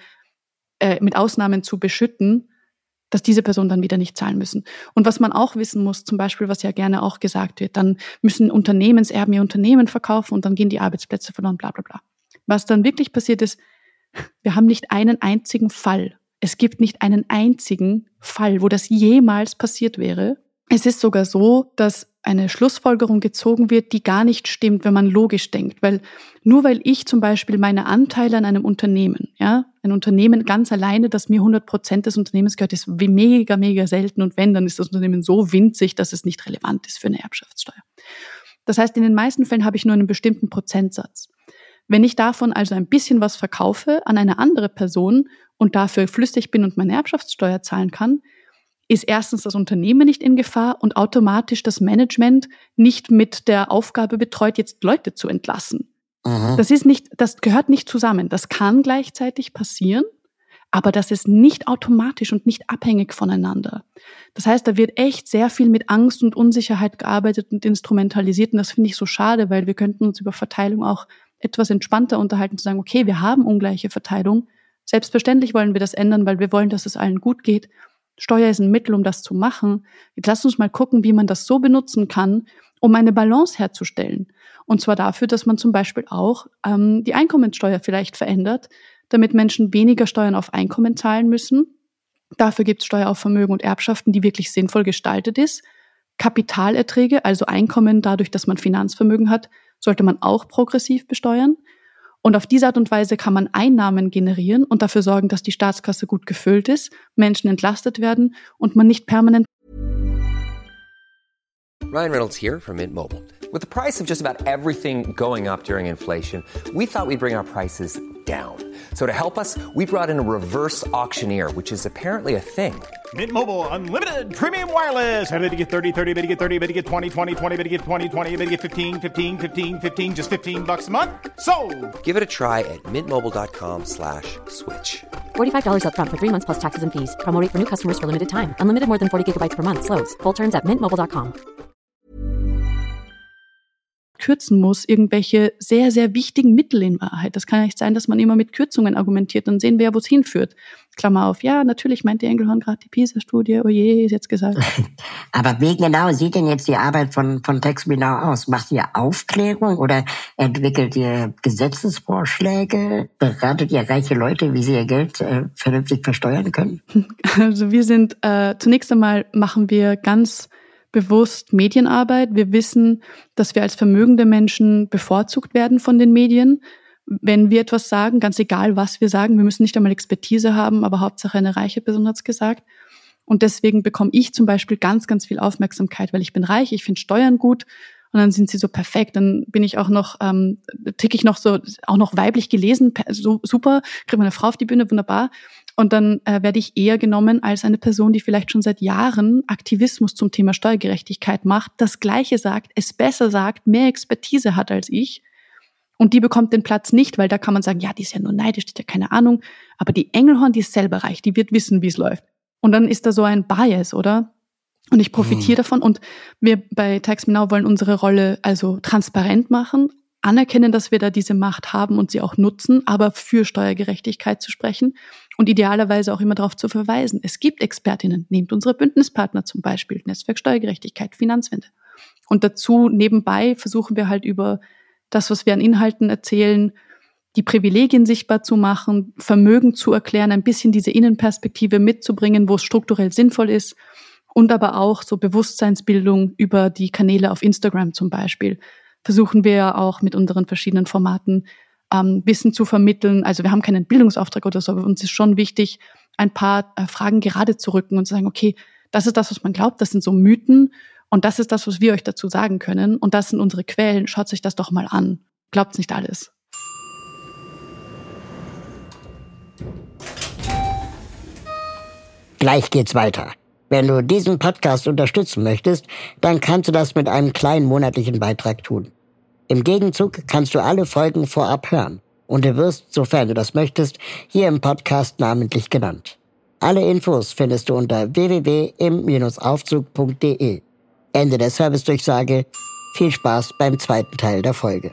[SPEAKER 5] äh, mit Ausnahmen zu beschütten, dass diese Personen dann wieder nicht zahlen müssen. Und was man auch wissen muss, zum Beispiel, was ja gerne auch gesagt wird, dann müssen Unternehmenserben ihr Unternehmen verkaufen und dann gehen die Arbeitsplätze verloren, bla bla bla. Was dann wirklich passiert ist, wir haben nicht einen einzigen Fall. Es gibt nicht einen einzigen Fall, wo das jemals passiert wäre. Es ist sogar so, dass eine Schlussfolgerung gezogen wird, die gar nicht stimmt, wenn man logisch denkt. Weil nur weil ich zum Beispiel meine Anteile an einem Unternehmen, ja, ein Unternehmen ganz alleine, das mir hundert Prozent des Unternehmens gehört, ist mega, mega selten. Und wenn, dann ist das Unternehmen so winzig, dass es nicht relevant ist für eine Erbschaftssteuer. Das heißt, in den meisten Fällen habe ich nur einen bestimmten Prozentsatz. Wenn ich davon also ein bisschen was verkaufe an eine andere Person und dafür flüssig bin und meine Erbschaftssteuer zahlen kann, ist erstens das Unternehmen nicht in Gefahr und automatisch das Management nicht mit der Aufgabe betreut, jetzt Leute zu entlassen. Mhm. Das ist nicht, das gehört nicht zusammen. Das kann gleichzeitig passieren, aber das ist nicht automatisch und nicht abhängig voneinander. Das heißt, da wird echt sehr viel mit Angst und Unsicherheit gearbeitet und instrumentalisiert und das finde ich so schade, weil wir könnten uns über Verteilung auch etwas entspannter unterhalten, zu sagen, okay, wir haben ungleiche Verteilung. Selbstverständlich wollen wir das ändern, weil wir wollen, dass es allen gut geht. Steuer ist ein Mittel, um das zu machen. Jetzt lasst uns mal gucken, wie man das so benutzen kann, um eine Balance herzustellen. Und zwar dafür, dass man zum Beispiel auch ähm, die Einkommenssteuer vielleicht verändert, damit Menschen weniger Steuern auf Einkommen zahlen müssen. Dafür gibt es Steuer auf Vermögen und Erbschaften, die wirklich sinnvoll gestaltet ist. Kapitalerträge, also Einkommen dadurch, dass man Finanzvermögen hat, sollte man auch progressiv besteuern. Und auf diese Art und Weise kann man Einnahmen generieren und dafür sorgen, dass die Staatskasse gut gefüllt ist, Menschen entlastet werden und man nicht permanent...
[SPEAKER 1] Ryan Reynolds here from Mint Mobile. With the price of just about everything going up during inflation, we thought we'd bring our prices down. So to help us, we brought in a reverse auctioneer, which is apparently a thing.
[SPEAKER 6] Mint Mobile Unlimited Premium Wireless. How to get thirty, thirty, how to get thirty, how to get twenty, twenty, twenty, how to get twenty, twenty, how to get fifteen, fifteen, fifteen, fifteen, just fifteen bucks a month? Sold!
[SPEAKER 1] Give it a try at mintmobile.com slash switch.
[SPEAKER 3] forty-five dollars up front for three months plus taxes and fees. Promo rate for new customers for limited time. Unlimited more than forty gigabytes per month. Slows full terms at mint mobile dot com.
[SPEAKER 5] Kürzen muss, irgendwelche sehr, sehr wichtigen Mittel in Wahrheit. Das kann ja nicht sein, dass man immer mit Kürzungen argumentiert. Dann sehen wir ja, wo es hinführt. Klammer auf, ja, natürlich meint die Engelhorn gerade die PISA-Studie. Oh je, ist jetzt gesagt.
[SPEAKER 4] Aber wie genau sieht denn jetzt die Arbeit von, von Tax Me Now aus? Macht ihr Aufklärung oder entwickelt ihr Gesetzesvorschläge? Beratet ihr reiche Leute, wie sie ihr Geld äh, vernünftig versteuern können?
[SPEAKER 5] Also wir sind, äh, zunächst einmal machen wir ganz bewusst Medienarbeit. Wir wissen, dass wir als vermögende Menschen bevorzugt werden von den Medien. Wenn wir etwas sagen, ganz egal, was wir sagen, wir müssen nicht einmal Expertise haben, aber Hauptsache eine reiche Person hat's gesagt. Und deswegen bekomme ich zum Beispiel ganz, ganz viel Aufmerksamkeit, weil ich bin reich, ich finde Steuern gut und dann sind sie so perfekt. Dann bin ich auch noch, ähm, tick ich noch so, auch noch weiblich gelesen, so super, kriege meine Frau auf die Bühne, wunderbar. Und dann äh, werde ich eher genommen als eine Person, die vielleicht schon seit Jahren Aktivismus zum Thema Steuergerechtigkeit macht, das Gleiche sagt, es besser sagt, mehr Expertise hat als ich. Und die bekommt den Platz nicht, weil da kann man sagen, ja, die ist ja nur neidisch, die hat ja keine Ahnung. Aber die Engelhorn, die ist selber reich, die wird wissen, wie es läuft. Und dann ist da so ein Bias, oder? Und ich profitiere mhm. davon. Und wir bei Tax Me Now wollen unsere Rolle also transparent machen, anerkennen, dass wir da diese Macht haben und sie auch nutzen, aber für Steuergerechtigkeit zu sprechen und idealerweise auch immer darauf zu verweisen. Es gibt Expertinnen, nehmt unsere Bündnispartner zum Beispiel, Netzwerk Steuergerechtigkeit, Finanzwende. Und dazu nebenbei versuchen wir halt über das, was wir an Inhalten erzählen, die Privilegien sichtbar zu machen, Vermögen zu erklären, ein bisschen diese Innenperspektive mitzubringen, wo es strukturell sinnvoll ist und aber auch so Bewusstseinsbildung über die Kanäle auf Instagram zum Beispiel. Versuchen wir auch mit unseren verschiedenen Formaten ähm, Wissen zu vermitteln. Also wir haben keinen Bildungsauftrag oder so, aber uns ist schon wichtig, ein paar äh, Fragen gerade zu rücken und zu sagen, okay, das ist das, was man glaubt, das sind so Mythen und das ist das, was wir euch dazu sagen können und das sind unsere Quellen, schaut euch das doch mal an. Glaubt's nicht alles.
[SPEAKER 4] Gleich geht's weiter. Wenn du diesen Podcast unterstützen möchtest, dann kannst du das mit einem kleinen monatlichen Beitrag tun. Im Gegenzug kannst du alle Folgen vorab hören und du wirst, sofern du das möchtest, hier im Podcast namentlich genannt. Alle Infos findest du unter w w w punkt im Aufzug punkt d e. Ende der Servicedurchsage. Viel Spaß beim zweiten Teil der Folge.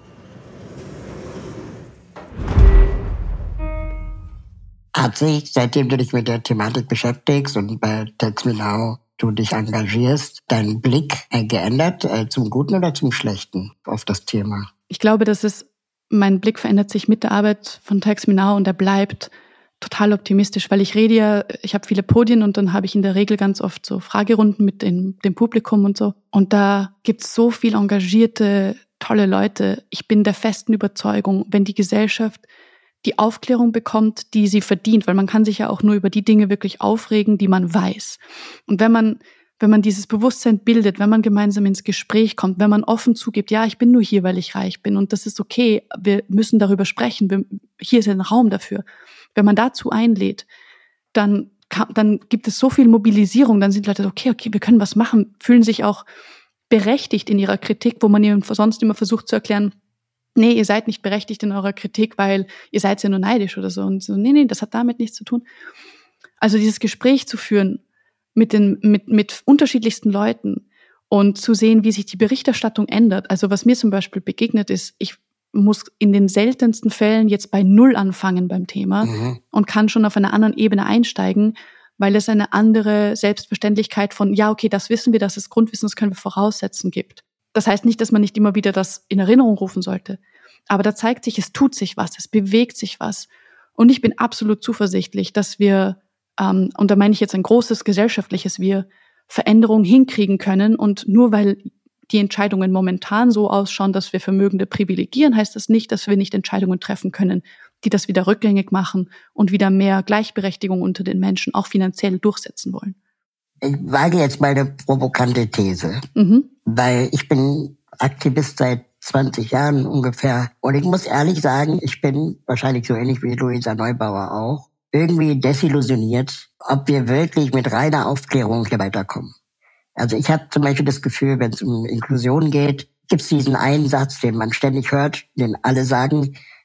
[SPEAKER 4] Hat sich, seitdem du dich mit der Thematik beschäftigst und bei Tax Me Now du dich engagierst, dein Blick äh, geändert, äh, zum Guten oder zum Schlechten auf das Thema?
[SPEAKER 5] Ich glaube, dass es, mein Blick verändert sich mit der Arbeit von Tax Me Now und er bleibt total optimistisch, weil ich rede ja, ich habe viele Podien und dann habe ich in der Regel ganz oft so Fragerunden mit dem, dem Publikum und so. Und da gibt's so viel engagierte, tolle Leute. Ich bin der festen Überzeugung, wenn die Gesellschaft die Aufklärung bekommt, die sie verdient, weil man kann sich ja auch nur über die Dinge wirklich aufregen, die man weiß. Und wenn man, wenn man dieses Bewusstsein bildet, wenn man gemeinsam ins Gespräch kommt, wenn man offen zugibt, ja, ich bin nur hier, weil ich reich bin und das ist okay, wir müssen darüber sprechen, wir, hier ist ein Raum dafür. Wenn man dazu einlädt, dann, kann, dann gibt es so viel Mobilisierung, dann sind Leute so, okay, okay, wir können was machen, fühlen sich auch berechtigt in ihrer Kritik, wo man ihnen sonst immer versucht zu erklären, nee, ihr seid nicht berechtigt in eurer Kritik, weil ihr seid ja nur neidisch oder so. Und so, nee, nee, das hat damit nichts zu tun. Also dieses Gespräch zu führen mit den, mit, mit unterschiedlichsten Leuten und zu sehen, wie sich die Berichterstattung ändert. Also was mir zum Beispiel begegnet ist, ich muss in den seltensten Fällen jetzt bei Null anfangen beim Thema mhm. und kann schon auf einer anderen Ebene einsteigen, weil es eine andere Selbstverständlichkeit von, ja, okay, das wissen wir, das ist Grundwissen, das können wir voraussetzen gibt. Das heißt nicht, dass man nicht immer wieder das in Erinnerung rufen sollte. Aber da zeigt sich, es tut sich was, es bewegt sich was. Und ich bin absolut zuversichtlich, dass wir, ähm, und da meine ich jetzt ein großes gesellschaftliches Wir, Veränderungen hinkriegen können. Und nur weil die Entscheidungen momentan so ausschauen, dass wir Vermögende privilegieren, heißt das nicht, dass wir nicht Entscheidungen treffen können, die das wieder rückgängig machen und wieder mehr Gleichberechtigung unter den Menschen auch finanziell durchsetzen wollen.
[SPEAKER 4] Ich wage jetzt mal eine provokante These,
[SPEAKER 5] Mhm.
[SPEAKER 4] weil ich bin Aktivist seit zwanzig Jahren ungefähr und ich muss ehrlich sagen, ich bin wahrscheinlich so ähnlich wie Luisa Neubauer auch, irgendwie desillusioniert, ob wir wirklich mit reiner Aufklärung hier weiterkommen. Also ich habe zum Beispiel das Gefühl, wenn es um Inklusion geht, gibt es diesen einen Satz, den man ständig hört, den alle sagen,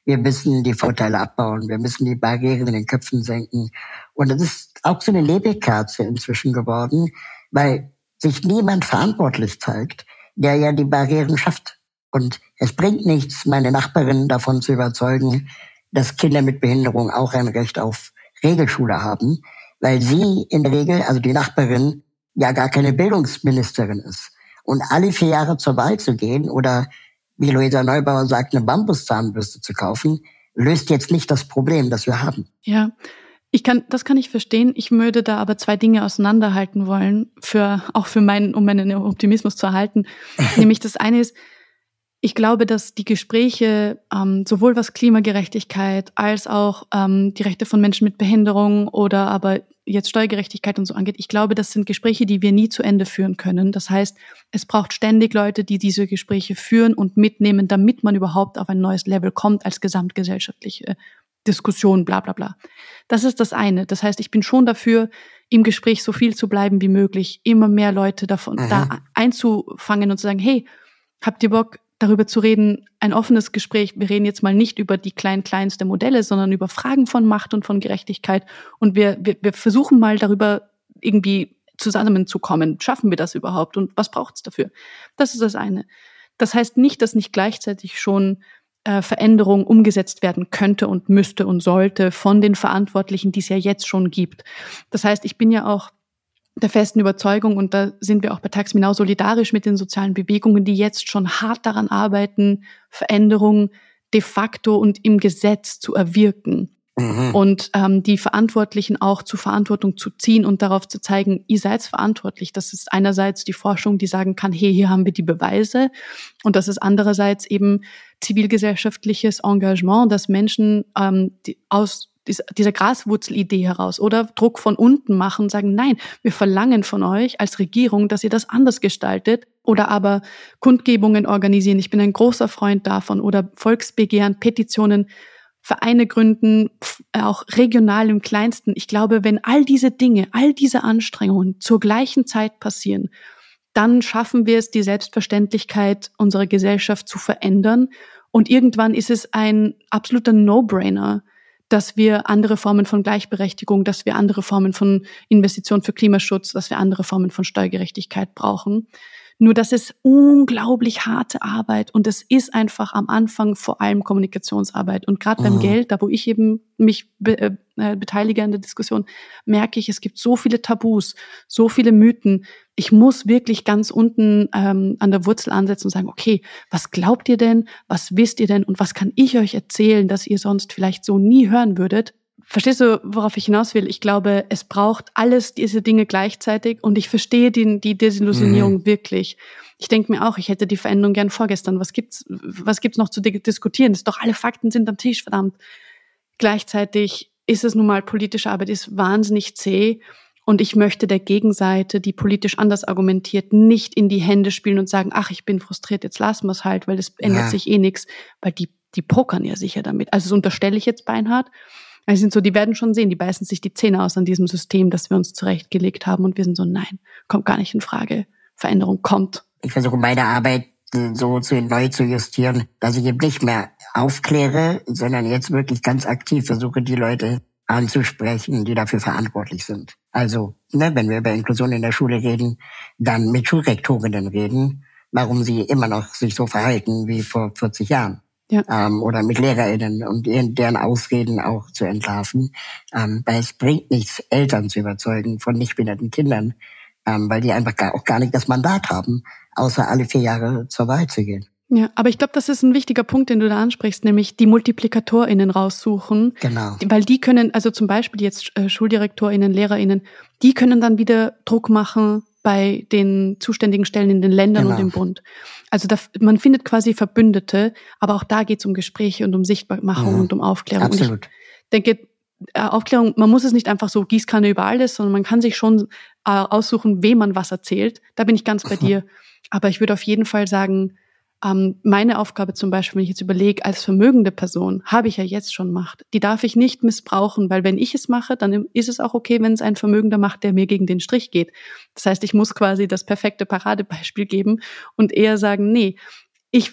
[SPEAKER 4] wir müssen die Vorteile abbauen, wir müssen die Barrieren in den Köpfen senken. Und das ist auch so eine Nebelkerze inzwischen geworden, weil sich niemand verantwortlich zeigt, der ja die Barrieren schafft. Und es bringt nichts, meine Nachbarin davon zu überzeugen, dass Kinder mit Behinderung auch ein Recht auf Regelschule haben, weil sie in der Regel, also die Nachbarin, ja gar keine Bildungsministerin ist. Und alle vier Jahre zur Wahl zu gehen oder, wie Luisa Neubauer sagt, eine Bambuszahnbürste zu kaufen, löst jetzt nicht das Problem, das wir haben.
[SPEAKER 5] Ja, ich kann, das kann ich verstehen. Ich würde da aber zwei Dinge auseinanderhalten wollen, für, auch für meinen, um meinen Optimismus zu erhalten. Nämlich das eine ist, ich glaube, dass die Gespräche, ähm, sowohl was Klimagerechtigkeit als auch ähm, die Rechte von Menschen mit Behinderung oder aber jetzt Steuergerechtigkeit und so angeht, ich glaube, das sind Gespräche, die wir nie zu Ende führen können. Das heißt, es braucht ständig Leute, die diese Gespräche führen und mitnehmen, damit man überhaupt auf ein neues Level kommt als gesamtgesellschaftliche Diskussion, bla bla bla. Das ist das eine. Das heißt, ich bin schon dafür, im Gespräch so viel zu bleiben wie möglich, immer mehr Leute davon mhm. da einzufangen und zu sagen, hey, habt ihr Bock, darüber zu reden, ein offenes Gespräch. Wir reden jetzt mal nicht über die klein-kleinste Modelle, sondern über Fragen von Macht und von Gerechtigkeit. Und wir, wir, wir versuchen mal darüber irgendwie zusammenzukommen. Schaffen wir das überhaupt? Und was braucht es dafür? Das ist das eine. Das heißt nicht, dass nicht gleichzeitig schon äh, Veränderung umgesetzt werden könnte und müsste und sollte von den Verantwortlichen, die es ja jetzt schon gibt. Das heißt, ich bin ja auch der festen Überzeugung, und da sind wir auch bei Taxminau solidarisch mit den sozialen Bewegungen, die jetzt schon hart daran arbeiten, Veränderungen de facto und im Gesetz zu erwirken. Mhm. Und ähm, die Verantwortlichen auch zur Verantwortung zu ziehen und darauf zu zeigen, ihr seid verantwortlich. Das ist einerseits die Forschung, die sagen kann, hey, hier haben wir die Beweise. Und das ist andererseits eben zivilgesellschaftliches Engagement, dass Menschen ähm, die aus dieser Graswurzelidee heraus oder Druck von unten machen, sagen, nein, wir verlangen von euch als Regierung, dass ihr das anders gestaltet, oder aber Kundgebungen organisieren. Ich bin ein großer Freund davon, oder Volksbegehren, Petitionen, Vereine gründen, auch regional im Kleinsten. Ich glaube, wenn all diese Dinge, all diese Anstrengungen zur gleichen Zeit passieren, dann schaffen wir es, die Selbstverständlichkeit unserer Gesellschaft zu verändern. Und irgendwann ist es ein absoluter No-Brainer, dass wir andere Formen von Gleichberechtigung, dass wir andere Formen von Investition für Klimaschutz, dass wir andere Formen von Steuergerechtigkeit brauchen. Nur das ist unglaublich harte Arbeit, und es ist einfach am Anfang vor allem Kommunikationsarbeit. Und gerade mhm. beim Geld, da wo ich eben mich be- äh, beteilige an der Diskussion, merke ich, es gibt so viele Tabus, so viele Mythen. Ich muss wirklich ganz unten ähm, an der Wurzel ansetzen und sagen, okay, was glaubt ihr denn, was wisst ihr denn und was kann ich euch erzählen, dass ihr sonst vielleicht so nie hören würdet? Verstehst du, worauf ich hinaus will? Ich glaube, es braucht alles diese Dinge gleichzeitig, und ich verstehe die, die Desillusionierung mhm. wirklich. Ich denke mir auch, ich hätte die Veränderung gern vorgestern. Was gibt's, was gibt's noch zu diskutieren? Das ist doch, alle Fakten sind am Tisch, verdammt. Gleichzeitig ist es nun mal, politische Arbeit ist wahnsinnig zäh, und ich möchte der Gegenseite, die politisch anders argumentiert, nicht in die Hände spielen und sagen, ach, ich bin frustriert, jetzt lassen wir es halt, weil es ändert ja. sich eh nichts, weil die, die pokern ja sicher damit. Also das unterstelle ich jetzt beinhart. Also sind so, die werden schon sehen, die beißen sich die Zähne aus an diesem System, das wir uns zurechtgelegt haben, und wir sind so, nein, kommt gar nicht in Frage. Veränderung kommt.
[SPEAKER 4] Ich versuche meine Arbeit so zu neu zu justieren, dass ich eben nicht mehr aufkläre, sondern jetzt wirklich ganz aktiv versuche, die Leute anzusprechen, die dafür verantwortlich sind. Also, ne, wenn wir über Inklusion in der Schule reden, dann mit Schulrektorinnen reden, warum sie immer noch sich so verhalten wie vor vierzig Jahren. Ja. Ähm, oder mit LehrerInnen und deren Ausreden auch zu entlarven. Ähm, weil es bringt nichts, Eltern zu überzeugen von nicht behinderten Kindern, ähm, weil die einfach gar, auch gar nicht das Mandat haben, außer alle vier Jahre zur Wahl zu gehen.
[SPEAKER 5] Ja, aber ich glaube, das ist ein wichtiger Punkt, den du da ansprichst, nämlich die MultiplikatorInnen raussuchen.
[SPEAKER 4] Genau.
[SPEAKER 5] Weil die können, also zum Beispiel jetzt äh, SchuldirektorInnen, LehrerInnen, die können dann wieder Druck machen bei den zuständigen Stellen in den Ländern genau. und im Bund. Also da, man findet quasi Verbündete, aber auch da geht es um Gespräche und um Sichtbarmachung mhm. und um Aufklärung.
[SPEAKER 4] Absolut.
[SPEAKER 5] Und ich denke, Aufklärung, man muss es nicht einfach so Gießkanne über alles, sondern man kann sich schon äh, aussuchen, wem man was erzählt. Da bin ich ganz bei dir. Aber ich würde auf jeden Fall sagen, ähm, meine Aufgabe zum Beispiel, wenn ich jetzt überlege, als vermögende Person, habe ich ja jetzt schon Macht. Die darf ich nicht missbrauchen, weil wenn ich es mache, dann ist es auch okay, wenn es ein Vermögender macht, der mir gegen den Strich geht. Das heißt, ich muss quasi das perfekte Paradebeispiel geben und eher sagen, nee, ich werde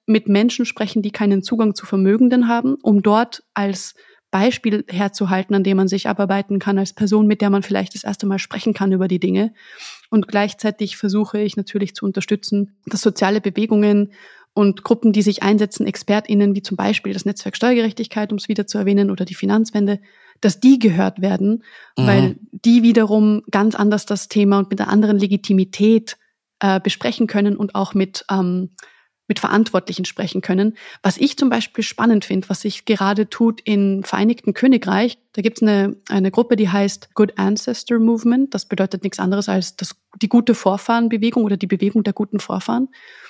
[SPEAKER 5] mit Menschen sprechen, die keinen Zugang zu Vermögenden haben, um dort als Beispiel herzuhalten, an dem man sich abarbeiten kann, als Person, mit der man vielleicht das erste Mal sprechen kann über die Dinge. Und gleichzeitig versuche ich natürlich zu unterstützen, dass soziale Bewegungen und Gruppen, die sich einsetzen, ExpertInnen, wie zum Beispiel das Netzwerk Steuergerechtigkeit, um es wieder zu erwähnen, oder die Finanzwende, dass die gehört werden, mhm. weil die wiederum ganz anders das Thema und mit einer anderen Legitimität äh, besprechen können und auch mit ähm, mit Verantwortlichen sprechen können. Was ich zum Beispiel spannend finde, was sich gerade tut im Vereinigten Königreich, da gibt es eine, eine Gruppe, die heißt Good Ancestor Movement. Das bedeutet nichts anderes als das, die gute Vorfahrenbewegung oder die Bewegung der guten Vorfahren.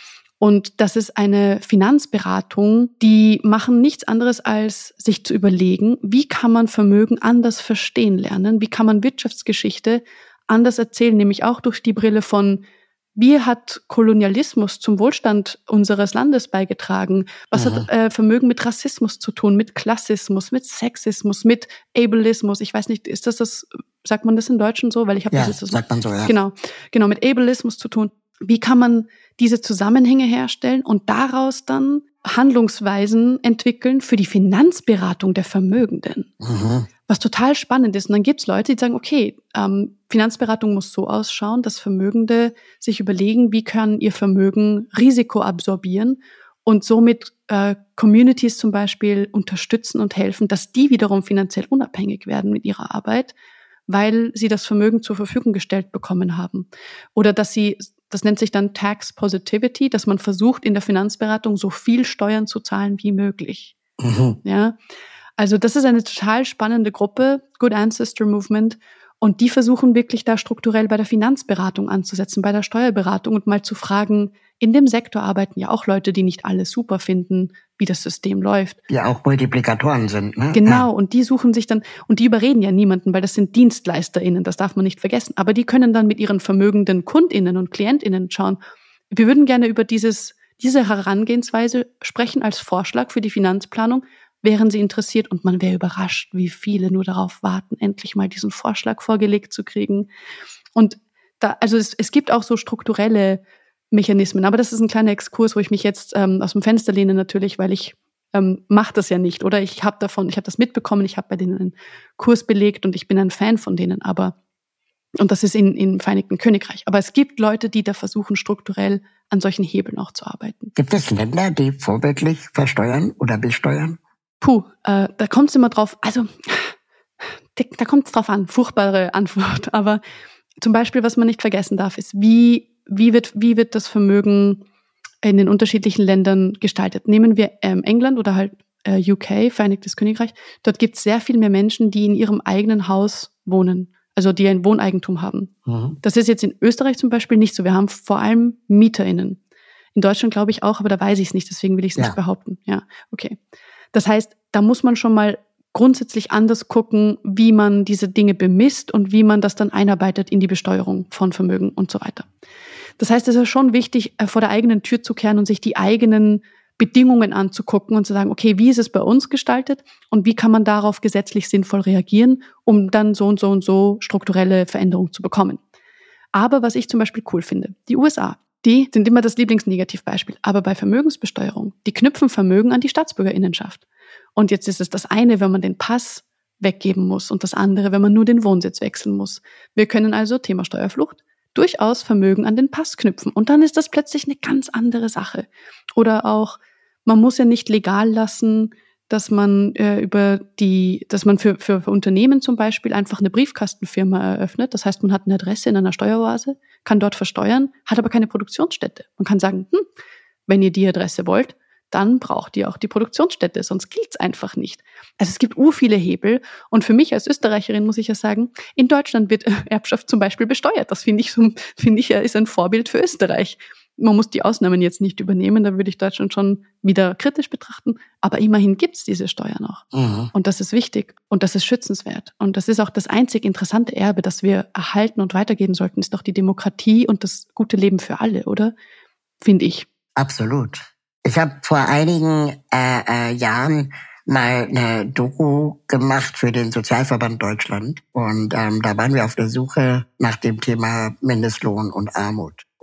[SPEAKER 5] Und das ist eine Finanzberatung, die machen nichts anderes als sich zu überlegen, wie kann man Vermögen anders verstehen lernen, wie kann man Wirtschaftsgeschichte anders erzählen, nämlich auch durch die Brille von, wie hat Kolonialismus zum Wohlstand unseres Landes beigetragen? Was mhm. hat äh, Vermögen mit Rassismus zu tun, mit Klassismus, mit Sexismus, mit Ableismus? Ich weiß nicht, ist das das, sagt man das im Deutschen so? Weil ich habe
[SPEAKER 4] ja,
[SPEAKER 5] das jetzt
[SPEAKER 4] sagt man so, ja.
[SPEAKER 5] Genau, genau, mit Ableismus zu tun. Wie kann man diese Zusammenhänge herstellen und daraus dann Handlungsweisen entwickeln für die Finanzberatung der Vermögenden? Mhm. Was total spannend ist. Und dann gibt's Leute, die sagen, okay, ähm, Finanzberatung muss so ausschauen, dass Vermögende sich überlegen, wie können ihr Vermögen Risiko absorbieren und somit äh, Communities zum Beispiel unterstützen und helfen, dass die wiederum finanziell unabhängig werden mit ihrer Arbeit, weil sie das Vermögen zur Verfügung gestellt bekommen haben. Oder dass sie, das nennt sich dann Tax Positivity, dass man versucht, in der Finanzberatung so viel Steuern zu zahlen wie möglich. Mhm. Ja. Also das ist eine total spannende Gruppe, Good Ancestor Movement, und die versuchen wirklich da strukturell bei der Finanzberatung anzusetzen, bei der Steuerberatung und mal zu fragen, in dem Sektor arbeiten ja auch Leute, die nicht alles super finden, wie das System läuft.
[SPEAKER 4] Die auch Multiplikatoren sind, ne?
[SPEAKER 5] Genau,
[SPEAKER 4] ja.
[SPEAKER 5] Und die suchen sich dann, und die überreden ja niemanden, weil das sind DienstleisterInnen, das darf man nicht vergessen. Aber die können dann mit ihren vermögenden KundInnen und KlientInnen schauen, wir würden gerne über dieses, diese Herangehensweise sprechen als Vorschlag für die Finanzplanung, wären sie interessiert, und man wäre überrascht, wie viele nur darauf warten, endlich mal diesen Vorschlag vorgelegt zu kriegen. Und da, also es, es gibt auch so strukturelle Mechanismen, aber das ist ein kleiner Exkurs, wo ich mich jetzt ähm, aus dem Fenster lehne natürlich, weil ich ähm, mache das ja nicht, oder ich habe davon, ich habe das mitbekommen, ich habe bei denen einen Kurs belegt und ich bin ein Fan von denen, aber und das ist in, im Vereinigten Königreich. Aber es gibt Leute, die da versuchen, strukturell an solchen Hebeln auch zu arbeiten.
[SPEAKER 4] Gibt es Länder, die vorbildlich versteuern oder besteuern?
[SPEAKER 5] Puh, äh, da kommt es immer drauf, also da kommt es drauf an, furchtbare Antwort, aber zum Beispiel, was man nicht vergessen darf, ist, wie, wie, wird, wie wird das Vermögen in den unterschiedlichen Ländern gestaltet. Nehmen wir ähm, England oder halt äh, U K, Vereinigtes Königreich, dort gibt es sehr viel mehr Menschen, die in ihrem eigenen Haus wohnen, also die ein Wohneigentum haben. Mhm. Das ist jetzt in Österreich zum Beispiel nicht so, wir haben vor allem MieterInnen. In Deutschland glaube ich auch, aber da weiß ich es nicht, deswegen will ich es ja. nicht behaupten. Ja, okay. Das heißt, da muss man schon mal grundsätzlich anders gucken, wie man diese Dinge bemisst und wie man das dann einarbeitet in die Besteuerung von Vermögen und so weiter. Das heißt, es ist schon wichtig, vor der eigenen Tür zu kehren und sich die eigenen Bedingungen anzugucken und zu sagen, okay, wie ist es bei uns gestaltet und wie kann man darauf gesetzlich sinnvoll reagieren, um dann so und so und so strukturelle Veränderungen zu bekommen. Aber was ich zum Beispiel cool finde, die U S A, die sind immer das Lieblingsnegativbeispiel. Aber bei Vermögensbesteuerung, die knüpfen Vermögen an die Staatsbürgerinnenschaft. Und jetzt ist es das eine, wenn man den Pass weggeben muss und das andere, wenn man nur den Wohnsitz wechseln muss. Wir können also, Thema Steuerflucht, durchaus Vermögen an den Pass knüpfen. Und dann ist das plötzlich eine ganz andere Sache. Oder auch, man muss ja nicht legal lassen, dass man äh, über die, dass man für, für, für Unternehmen zum Beispiel einfach eine Briefkastenfirma eröffnet. Das heißt, man hat eine Adresse in einer Steueroase, kann dort versteuern, hat aber keine Produktionsstätte. Man kann sagen, hm, wenn ihr die Adresse wollt, dann braucht ihr auch die Produktionsstätte, sonst gilt's einfach nicht. Also es gibt ur viele Hebel. Und für mich als Österreicherin muss ich ja sagen, in Deutschland wird Erbschaft zum Beispiel besteuert. Das finde ich, so, finde ich ja, ist ein Vorbild für Österreich. Man muss die Ausnahmen jetzt nicht übernehmen, da würde ich Deutschland schon wieder kritisch betrachten. Aber immerhin gibt's diese Steuer noch. Mhm. Und das ist wichtig und das ist schützenswert. Und das ist auch das einzig interessante Erbe, das wir erhalten und weitergeben sollten, ist doch die Demokratie und das gute Leben für alle, oder? Finde ich.
[SPEAKER 4] Absolut. Ich habe vor einigen äh, äh, Jahren mal eine Doku gemacht für den Sozialverband Deutschland. Und ähm, da waren wir auf der Suche nach dem Thema Mindestlohn und Armut.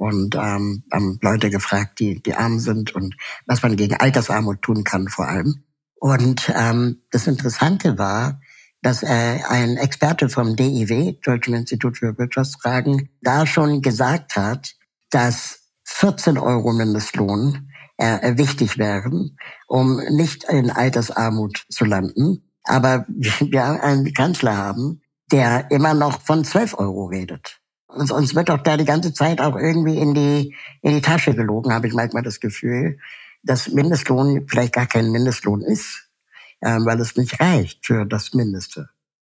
[SPEAKER 4] und ähm, haben Leute gefragt, die, die arm sind und was man gegen Altersarmut tun kann vor allem. Und ähm, das Interessante war, dass äh, ein Experte vom D I W, Deutschen Institut für Wirtschaftsfragen, da schon gesagt hat, dass vierzehn Euro Mindestlohn äh, wichtig wären, um nicht in Altersarmut zu landen. Aber wir einen Kanzler haben, der immer noch von zwölf Euro redet. Und uns wird doch da die ganze Zeit auch irgendwie in die in die Tasche gelogen, habe ich manchmal das Gefühl, dass Mindestlohn vielleicht gar kein Mindestlohn ist, äh, weil es nicht reicht für das Mindeste.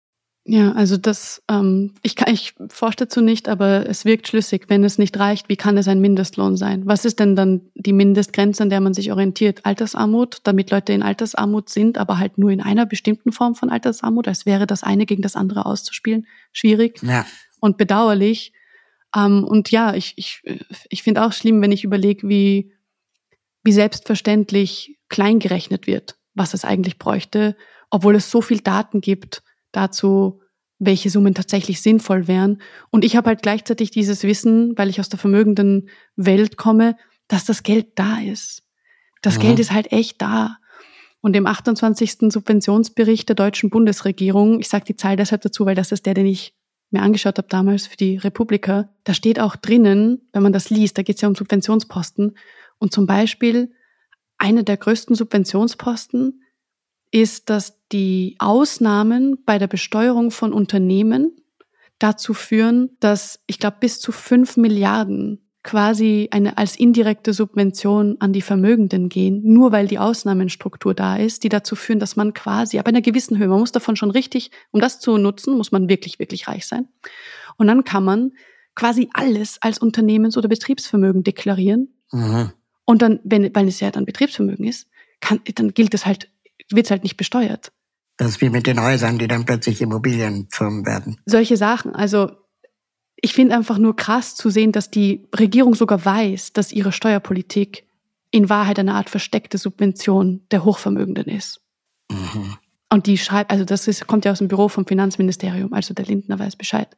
[SPEAKER 5] Ja, also das, ähm, ich kann, ich forsche dazu nicht, aber es wirkt schlüssig. Wenn es nicht reicht, wie kann es ein Mindestlohn sein? Was ist denn dann die Mindestgrenze, an der man sich orientiert? Altersarmut, damit Leute in Altersarmut sind, aber halt nur in einer bestimmten Form von Altersarmut, als wäre das eine gegen das andere auszuspielen. Schwierig
[SPEAKER 4] ja.
[SPEAKER 5] und bedauerlich. Ähm, und ja, ich, ich, ich finde auch schlimm, wenn ich überlege, wie, wie selbstverständlich klein gerechnet wird, was es eigentlich bräuchte, obwohl es so viel Daten gibt dazu, welche Summen tatsächlich sinnvoll wären. Und ich habe halt gleichzeitig dieses Wissen, weil ich aus der vermögenden Welt komme, dass das Geld da ist. Das ja. Geld ist halt echt da. Und im achtundzwanzigsten Subventionsbericht der deutschen Bundesregierung, ich sage die Zahl deshalb dazu, weil das ist der, den ich mir angeschaut habe damals für die Republika, da steht auch drinnen, wenn man das liest, da geht es ja um Subventionsposten. Und zum Beispiel eine der größten Subventionsposten ist, dass die Ausnahmen bei der Besteuerung von Unternehmen dazu führen, dass, ich glaube, bis zu fünf Milliarden quasi eine als indirekte Subvention an die Vermögenden gehen, nur weil die Ausnahmenstruktur da ist, die dazu führen, dass man quasi ab einer gewissen Höhe, man muss davon schon richtig, um das zu nutzen, muss man wirklich, wirklich reich sein. Und dann kann man quasi alles als Unternehmens- oder Betriebsvermögen deklarieren. Mhm. Und dann, wenn, weil es ja dann Betriebsvermögen ist, kann, dann gilt es halt, wird es halt nicht besteuert.
[SPEAKER 4] Das ist wie mit den Häusern, die dann plötzlich Immobilienfirmen werden.
[SPEAKER 5] Solche Sachen. Also ich finde einfach nur krass zu sehen, dass die Regierung sogar weiß, dass ihre Steuerpolitik in Wahrheit eine Art versteckte Subvention der Hochvermögenden ist. Mhm. Und die schreibt, also das ist, kommt ja aus dem Büro vom Finanzministerium, also der Lindner weiß Bescheid.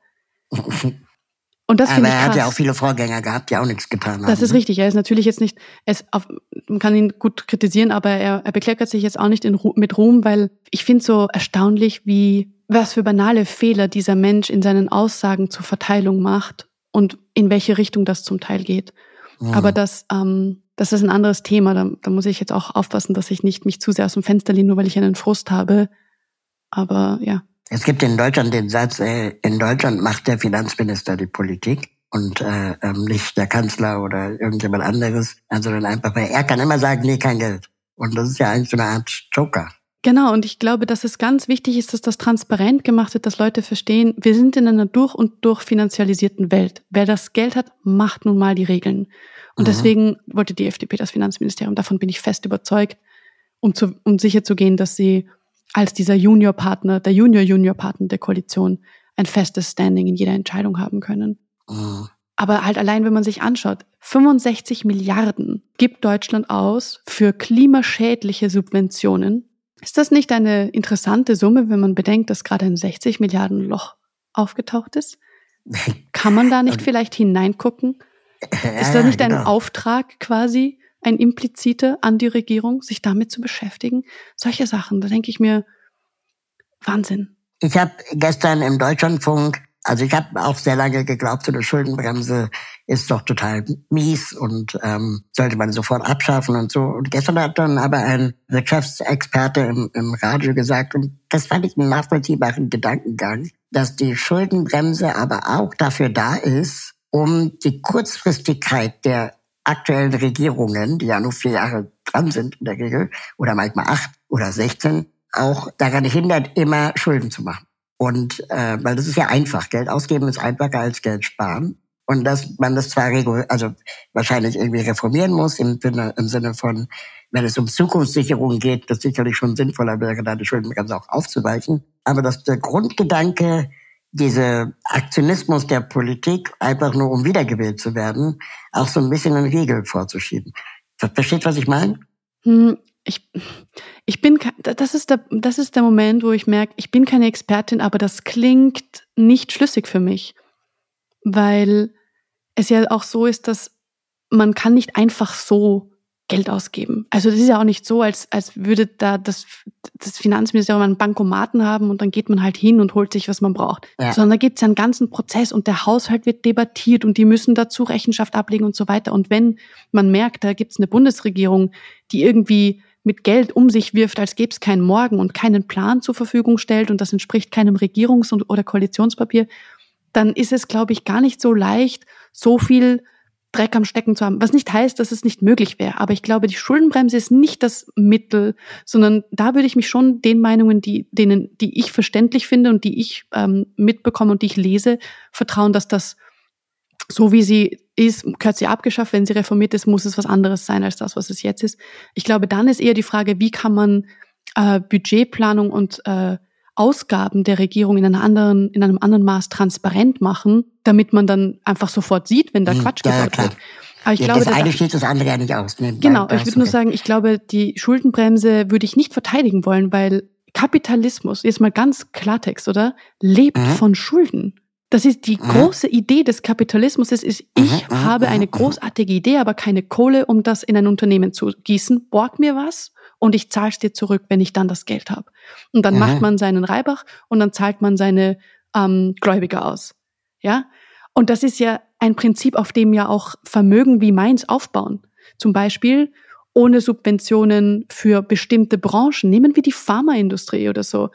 [SPEAKER 5] Und das
[SPEAKER 4] Aber
[SPEAKER 5] ich
[SPEAKER 4] er hat
[SPEAKER 5] krass.
[SPEAKER 4] ja auch viele Vorgänger gehabt, die auch nichts getan haben.
[SPEAKER 5] Das ist richtig. Er ist natürlich jetzt nicht, er ist auf, man kann ihn gut kritisieren, aber er, er bekleckert sich jetzt auch nicht in, mit Ruhm, weil ich finde so erstaunlich, wie, was für banale Fehler dieser Mensch in seinen Aussagen zur Verteilung macht und in welche Richtung das zum Teil geht. Mhm. Aber das, ähm, das ist ein anderes Thema. Da, da muss ich jetzt auch aufpassen, dass ich nicht mich zu sehr aus dem Fenster lehne, nur weil ich einen Frust habe. Aber ja.
[SPEAKER 4] Es gibt in Deutschland den Satz, äh, in Deutschland macht der Finanzminister die Politik und äh, ähm, nicht der Kanzler oder irgendjemand anderes, sondern einfach, weil er kann immer sagen, nee, kein Geld. Und das ist ja eigentlich so eine Art Joker.
[SPEAKER 5] Genau, und ich glaube, dass es ganz wichtig ist, dass das transparent gemacht wird, dass Leute verstehen, wir sind in einer durch und durch finanzialisierten Welt. Wer das Geld hat, macht nun mal die Regeln. Und mhm. deswegen wollte die F D P das Finanzministerium, davon bin ich fest überzeugt, um, zu, um sicher zu gehen, dass sie als dieser Juniorpartner, der Junior-Junior-Partner der Koalition, ein festes Standing in jeder Entscheidung haben können. Mhm. Aber halt allein, wenn man sich anschaut, fünfundsechzig Milliarden gibt Deutschland aus für klimaschädliche Subventionen. Ist das nicht eine interessante Summe, wenn man bedenkt, dass gerade ein sechzig Milliarden Loch aufgetaucht ist? Kann man da nicht vielleicht hineingucken? Ist das nicht ein genau. Auftrag quasi, ein impliziter an die Regierung, sich damit zu beschäftigen? Solche Sachen, da denke ich mir, Wahnsinn.
[SPEAKER 4] Ich habe gestern im Deutschlandfunk, also ich habe auch sehr lange geglaubt, so eine Schuldenbremse ist doch total mies und ähm, sollte man sofort abschaffen und so. Und gestern hat dann aber ein Wirtschaftsexperte im, im Radio gesagt, und das fand ich einen nachvollziehbaren Gedankengang, dass die Schuldenbremse aber auch dafür da ist, um die Kurzfristigkeit der aktuellen Regierungen, die ja nur vier Jahre dran sind in der Regel, oder manchmal acht oder sechzehn, auch daran hindert, immer Schulden zu machen. Und äh, weil das ist ja einfach, Geld ausgeben ist einfacher als Geld sparen. Und dass man das zwar regul- also wahrscheinlich irgendwie reformieren muss, im Sinne, im Sinne von, wenn es um Zukunftssicherung geht, das sicherlich schon sinnvoller wäre, da die Schuldenbremse auch aufzuweichen. Aber dass der Grundgedanke, diese Aktionismus der Politik, einfach nur um wiedergewählt zu werden, auch so ein bisschen einen Riegel vorzuschieben. Versteht, was ich meine?
[SPEAKER 5] Hm, ich, ich bin, das ist der, das ist der Moment, wo ich merke, ich bin keine Expertin, aber das klingt nicht schlüssig für mich. Weil es ja auch so ist, dass man kann nicht einfach so Geld ausgeben. Also das ist ja auch nicht so, als als würde da das, das Finanzministerium einen Bankomaten haben und dann geht man halt hin und holt sich, was man braucht. Ja. Sondern da gibt es ja einen ganzen Prozess und der Haushalt wird debattiert und die müssen dazu Rechenschaft ablegen und so weiter. Und wenn man merkt, da gibt es eine Bundesregierung, die irgendwie mit Geld um sich wirft, als gäbe es keinen Morgen und keinen Plan zur Verfügung stellt und das entspricht keinem Regierungs- oder Koalitionspapier, dann ist es, glaube ich, gar nicht so leicht, so viel Dreck am Stecken zu haben. Was nicht heißt, dass es nicht möglich wäre. Aber ich glaube, die Schuldenbremse ist nicht das Mittel, sondern da würde ich mich schon den Meinungen, die, denen, die ich verständlich finde und die ich ähm, mitbekomme und die ich lese, vertrauen, dass das, so wie sie ist, gehört sie abgeschafft. Wenn sie reformiert ist, muss es was anderes sein als das, was es jetzt ist. Ich glaube, dann ist eher die Frage, wie kann man äh, Budgetplanung und äh, Ausgaben der Regierung in einer anderen, in einem anderen Maß transparent machen, damit man dann einfach sofort sieht, wenn da Quatsch
[SPEAKER 4] ja,
[SPEAKER 5] gebaut
[SPEAKER 4] klar.
[SPEAKER 5] wird. Aber ich
[SPEAKER 4] ja,
[SPEAKER 5] glaube,
[SPEAKER 4] das eine
[SPEAKER 5] das,
[SPEAKER 4] schließt das andere ja nicht aus. Ne?
[SPEAKER 5] Genau,
[SPEAKER 4] Nein,
[SPEAKER 5] ich würde nur sagen, ich glaube, die Schuldenbremse würde ich nicht verteidigen wollen, weil Kapitalismus, jetzt mal ganz Klartext, oder? Lebt mhm. von Schulden. Das ist die mhm. große Idee des Kapitalismus. Es ist, ich mhm. habe eine großartige Idee, aber keine Kohle, um das in ein Unternehmen zu gießen. Borg mir was und ich zahle es dir zurück, wenn ich dann das Geld habe. Und dann mhm. macht man seinen Reibach und dann zahlt man seine ähm, Gläubiger aus. Ja? Und das ist ja ein Prinzip, auf dem ja auch Vermögen wie meins aufbauen. Zum Beispiel ohne Subventionen für bestimmte Branchen. Nehmen wir die Pharmaindustrie oder so.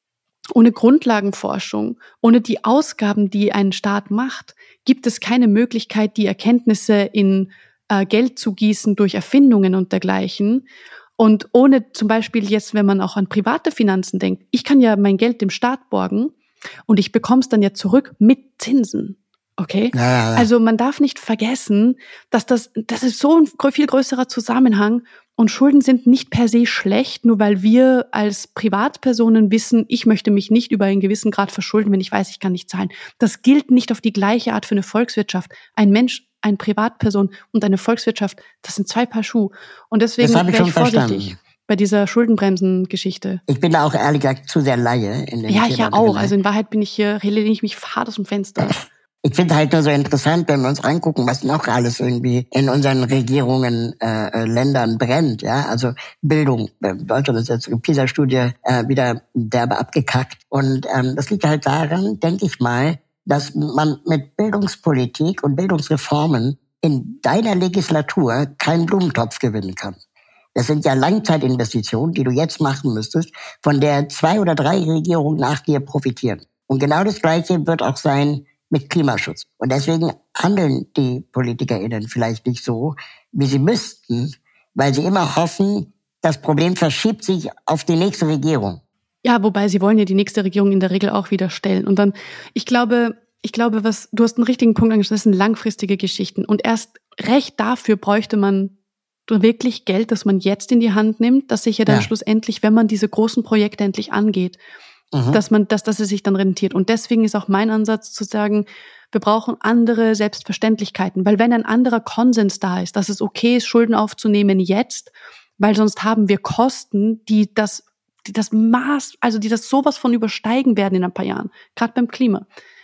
[SPEAKER 5] Ohne Grundlagenforschung, ohne die Ausgaben, die ein Staat macht, gibt es keine Möglichkeit, die Erkenntnisse in äh, Geld zu gießen durch Erfindungen und dergleichen. Und ohne zum Beispiel jetzt, wenn man auch an private Finanzen denkt, ich kann ja mein Geld dem Staat borgen und ich bekomme es dann ja zurück mit Zinsen. Okay? Ja, ja, ja. Also man darf nicht vergessen, dass das, das ist so ein viel größerer Zusammenhang. Und Schulden sind nicht per se schlecht, nur weil wir als Privatpersonen wissen, ich möchte mich nicht über einen gewissen Grad verschulden, wenn ich weiß, ich kann nicht zahlen. Das gilt nicht auf die gleiche Art für eine Volkswirtschaft. Ein Mensch, eine Privatperson und eine Volkswirtschaft, das sind zwei Paar Schuhe. Und deswegen wäre ich, ich vorsichtig verstanden. Bei dieser Schuldenbremsen-Geschichte.
[SPEAKER 4] Ich bin da auch ehrlich gesagt zu sehr Laie. In dem
[SPEAKER 5] ja,
[SPEAKER 4] Thema
[SPEAKER 5] ich ja auch. Also in Wahrheit bin ich hier, lehne ich mich fad aus dem Fenster.
[SPEAKER 4] Ich finde halt nur so interessant, wenn wir uns angucken, was noch alles irgendwie in unseren Regierungen, äh, Ländern brennt, ja. Also Bildung. Deutschland ist jetzt in der PISA-Studie äh, wieder derbe abgekackt. Und ähm, das liegt halt daran, denke ich mal, dass man mit Bildungspolitik und Bildungsreformen in deiner Legislatur keinen Blumentopf gewinnen kann. Das sind ja Langzeitinvestitionen, die du jetzt machen müsstest, von der zwei oder drei Regierungen nach dir profitieren. Und genau das Gleiche wird auch sein mit Klimaschutz. Und deswegen handeln die PolitikerInnen vielleicht nicht so, wie sie müssten, weil sie immer hoffen, das Problem verschiebt sich auf die nächste Regierung.
[SPEAKER 5] Ja, wobei sie wollen ja die nächste Regierung in der Regel auch wieder stellen. Und dann, ich glaube, ich glaube, was, du hast einen richtigen Punkt angesprochen, das sind langfristige Geschichten. Und erst recht dafür bräuchte man wirklich Geld, das man jetzt in die Hand nimmt, das sich ja dann ja. schlussendlich, wenn man diese großen Projekte endlich angeht, Mhm. dass man, dass, dass es sich dann rentiert. Und deswegen ist auch mein Ansatz zu sagen, wir brauchen andere Selbstverständlichkeiten, weil wenn ein anderer Konsens da ist, dass es okay ist, Schulden aufzunehmen jetzt, weil sonst haben wir Kosten, die das, die das Maß, also die das sowas von übersteigen werden in ein paar Jahren, gerade beim Klima.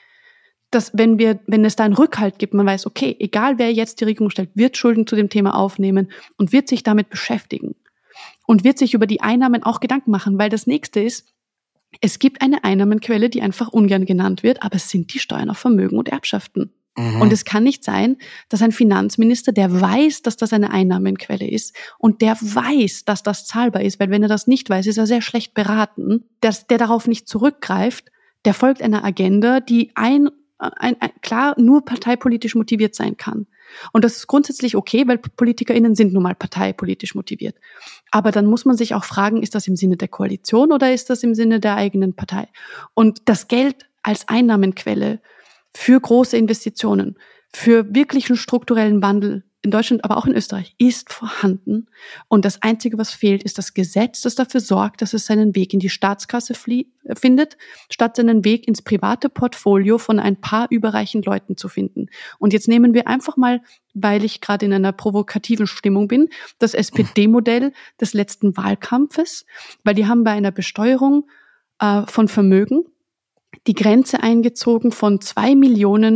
[SPEAKER 5] Dass wenn wir, wenn es da einen Rückhalt gibt, man weiß, okay, egal wer jetzt die Regierung stellt, wird Schulden zu dem Thema aufnehmen und wird sich damit beschäftigen und wird sich über die Einnahmen auch Gedanken machen, weil das nächste ist, es gibt eine Einnahmenquelle, die einfach ungern genannt wird, aber es sind die Steuern auf Vermögen und Erbschaften. Mhm. Und es kann nicht sein, dass ein Finanzminister, der weiß, dass das eine Einnahmenquelle ist und der weiß, dass das zahlbar ist, weil wenn er das nicht weiß, ist er sehr schlecht beraten, dass der darauf nicht zurückgreift, der folgt einer Agenda, die ein, ein, ein klar nur parteipolitisch motiviert sein kann. Und das ist grundsätzlich okay, weil PolitikerInnen sind nun mal parteipolitisch motiviert. Aber dann muss man sich auch fragen, ist das im Sinne der Koalition oder ist das im Sinne der eigenen Partei? Und das Geld als Einnahmenquelle für große Investitionen, für wirklichen strukturellen Wandel in Deutschland, aber auch in Österreich, ist vorhanden. Und das Einzige, was fehlt, ist das Gesetz, das dafür sorgt, dass es seinen Weg in die Staatskasse flie- findet, statt seinen Weg ins private Portfolio von ein paar überreichen Leuten zu finden. Und jetzt nehmen wir einfach mal, weil ich gerade in einer provokativen Stimmung bin, das S P D-Modell des letzten Wahlkampfes, weil die haben bei einer Besteuerung äh, von Vermögen die Grenze eingezogen von zwei Millionen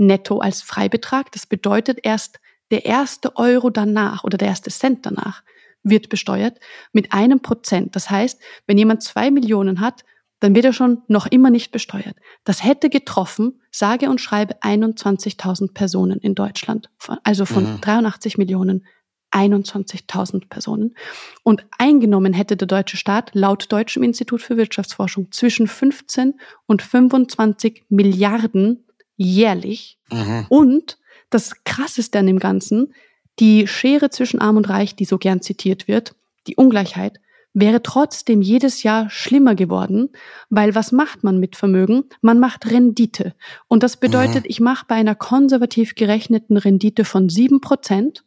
[SPEAKER 5] netto als Freibetrag. Das bedeutet, erst der erste Euro danach oder der erste Cent danach wird besteuert mit einem Prozent. Das heißt, wenn jemand zwei Millionen hat, dann wird er schon noch immer nicht besteuert. Das hätte getroffen, sage und schreibe, einundzwanzigtausend Personen in Deutschland. Also von mhm. dreiundachtzig Millionen, einundzwanzigtausend Personen. Und eingenommen hätte der deutsche Staat laut Deutschem Institut für Wirtschaftsforschung zwischen fünfzehn und fünfundzwanzig Milliarden jährlich. Mhm. Und das Krasseste an dem Ganzen, die Schere zwischen Arm und Reich, die so gern zitiert wird, die Ungleichheit, wäre trotzdem jedes Jahr schlimmer geworden, weil was macht man mit Vermögen? Man macht Rendite. Und das bedeutet, mhm. ich mache bei einer konservativ gerechneten Rendite von sieben Prozent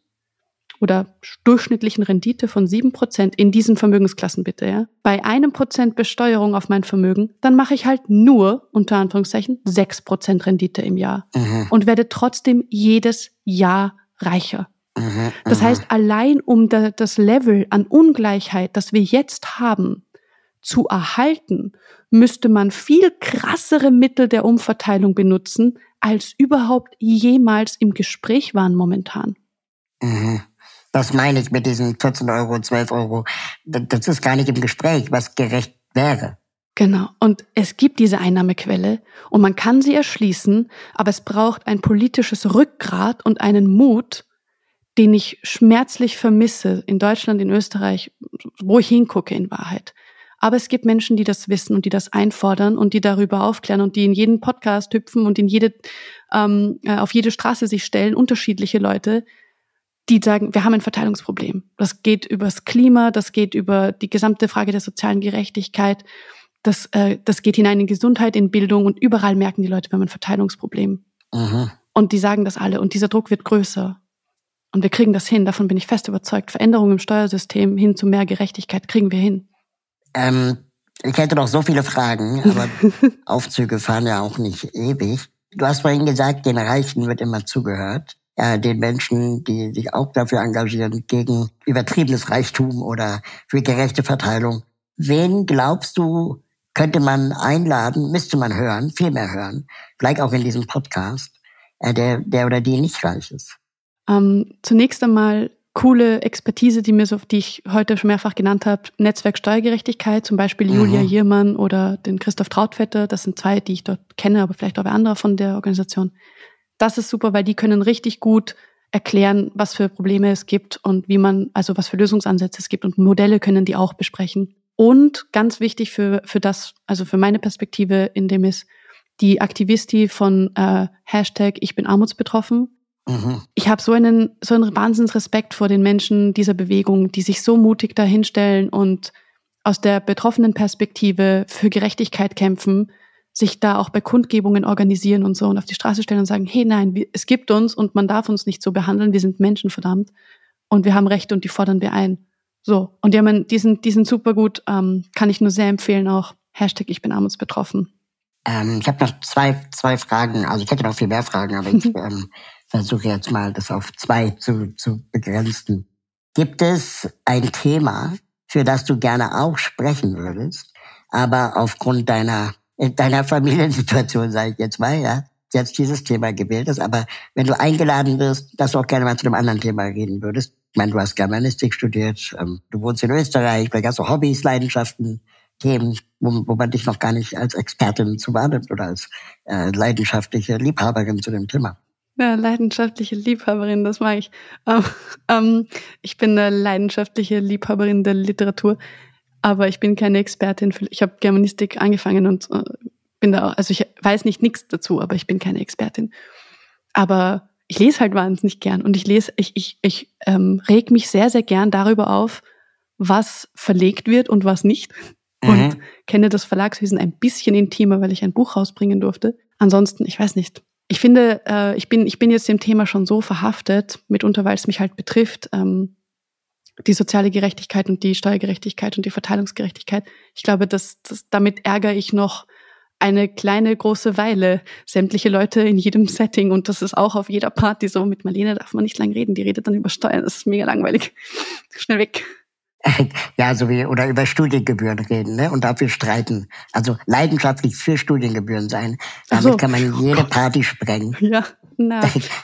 [SPEAKER 5] oder durchschnittlichen Rendite von sieben Prozent in diesen Vermögensklassen bitte, ja, bei einem Prozent Besteuerung auf mein Vermögen, dann mache ich halt nur, unter Anführungszeichen, sechs Prozent Rendite im Jahr mhm. und werde trotzdem jedes Jahr reicher. Mhm, das heißt, allein um da, das Level an Ungleichheit, das wir jetzt haben, zu erhalten, müsste man viel krassere Mittel der Umverteilung benutzen, als überhaupt jemals im Gespräch waren momentan.
[SPEAKER 4] Mhm. Das meine ich mit diesen vierzehn Euro, zwölf Euro. Das ist gar nicht im Gespräch, was gerecht wäre.
[SPEAKER 5] Genau. Und es gibt diese Einnahmequelle und man kann sie erschließen, aber es braucht ein politisches Rückgrat und einen Mut, den ich schmerzlich vermisse in Deutschland, in Österreich, wo ich hingucke in Wahrheit. Aber es gibt Menschen, die das wissen und die das einfordern und die darüber aufklären und die in jeden Podcast hüpfen und in jede, ähm, auf jede Straße sich stellen, unterschiedliche Leute, die sagen, wir haben ein Verteilungsproblem. Das geht übers Klima, das geht über die gesamte Frage der sozialen Gerechtigkeit, das, äh, das geht hinein in Gesundheit, in Bildung und überall merken die Leute, wir haben ein Verteilungsproblem. Mhm. Und die sagen das alle und dieser Druck wird größer. Und wir kriegen das hin, davon bin ich fest überzeugt. Veränderungen im Steuersystem hin zu mehr Gerechtigkeit kriegen wir hin.
[SPEAKER 4] Ähm, ich hätte noch so viele Fragen, aber Aufzüge fahren ja auch nicht ewig. Du hast vorhin gesagt, den Reichen wird immer zugehört. Ja, den Menschen, die sich auch dafür engagieren, gegen übertriebenes Reichtum oder für gerechte Verteilung. Wen glaubst du, könnte man einladen, müsste man hören, viel mehr hören, vielleicht auch in diesem Podcast, äh, der, der oder die nicht reich ist?
[SPEAKER 5] Ähm, zunächst einmal coole Expertise, die mir so, die ich heute schon mehrfach genannt habe, Netzwerk Steuergerechtigkeit, zum Beispiel mhm. Julia Jiermann oder den Christoph Trautvetter, das sind zwei, die ich dort kenne, aber vielleicht auch andere von der Organisation. Das ist super, weil die können richtig gut erklären, was für Probleme es gibt und wie man, also was für Lösungsansätze es gibt und Modelle können die auch besprechen. Und ganz wichtig für für das, also für meine Perspektive in dem ist die Aktivisti von äh, Hashtag Ich bin armutsbetroffen. Mhm. Ich habe so einen so einen Wahnsinnsrespekt vor den Menschen dieser Bewegung, die sich so mutig dahinstellen und aus der betroffenen Perspektive für Gerechtigkeit kämpfen, sich da auch bei Kundgebungen organisieren und so und auf die Straße stellen und sagen, hey, nein, wir, es gibt uns und man darf uns nicht so behandeln, wir sind Menschen, verdammt, und wir haben Rechte und die fordern wir ein. So, und die, haben, die, sind, die sind super gut, ähm, kann ich nur sehr empfehlen auch, Hashtag Ich bin armutsbetroffen.
[SPEAKER 4] Ähm, ich habe noch zwei zwei Fragen, also ich hätte noch viel mehr Fragen, aber ich ähm, versuche jetzt mal, das auf zwei zu, zu begrenzen. Gibt es ein Thema, für das du gerne auch sprechen würdest, aber aufgrund deiner in deiner Familiensituation, sage ich jetzt mal, ja, jetzt dieses Thema gewählt ist, aber wenn du eingeladen wirst, dass du auch gerne mal zu einem anderen Thema reden würdest. Ich meine, du hast Germanistik studiert, ähm, du wohnst in Österreich, vielleicht hast du Hobbys, Leidenschaften, Themen, wo, wo man dich noch gar nicht als Expertin zu wahrnimmt oder als äh, leidenschaftliche Liebhaberin zu dem Thema.
[SPEAKER 5] Ja, leidenschaftliche Liebhaberin, das mag ich. Ähm, ähm, ich bin eine leidenschaftliche Liebhaberin der Literatur. Aber ich bin keine Expertin. Für, ich habe Germanistik angefangen und äh, bin da auch, also ich weiß nicht nichts dazu, aber ich bin keine Expertin. Aber ich lese halt wahnsinnig gern und ich lese, ich ich ich ähm, reg mich sehr sehr gern darüber auf, was verlegt wird und was nicht. Mhm. Und kenne das Verlagswesen ein bisschen intimer, weil ich ein Buch rausbringen durfte. Ansonsten, ich weiß nicht. Ich finde, äh, ich bin ich bin jetzt dem Thema schon so verhaftet, mitunter, weil es mich halt betrifft. Ähm, die soziale Gerechtigkeit und die Steuergerechtigkeit und die Verteilungsgerechtigkeit. Ich glaube, dass, dass damit ärgere ich noch eine kleine, große Weile sämtliche Leute in jedem Setting und das ist auch auf jeder Party so. Mit Marlene darf man nicht lang reden, die redet dann über Steuern, das ist mega langweilig. Schnell weg.
[SPEAKER 4] Ja, so wie, oder über Studiengebühren reden, ne, und dafür streiten. Also leidenschaftlich für Studiengebühren sein. Damit so. Kann man jede Party sprengen.
[SPEAKER 5] Ja. Na.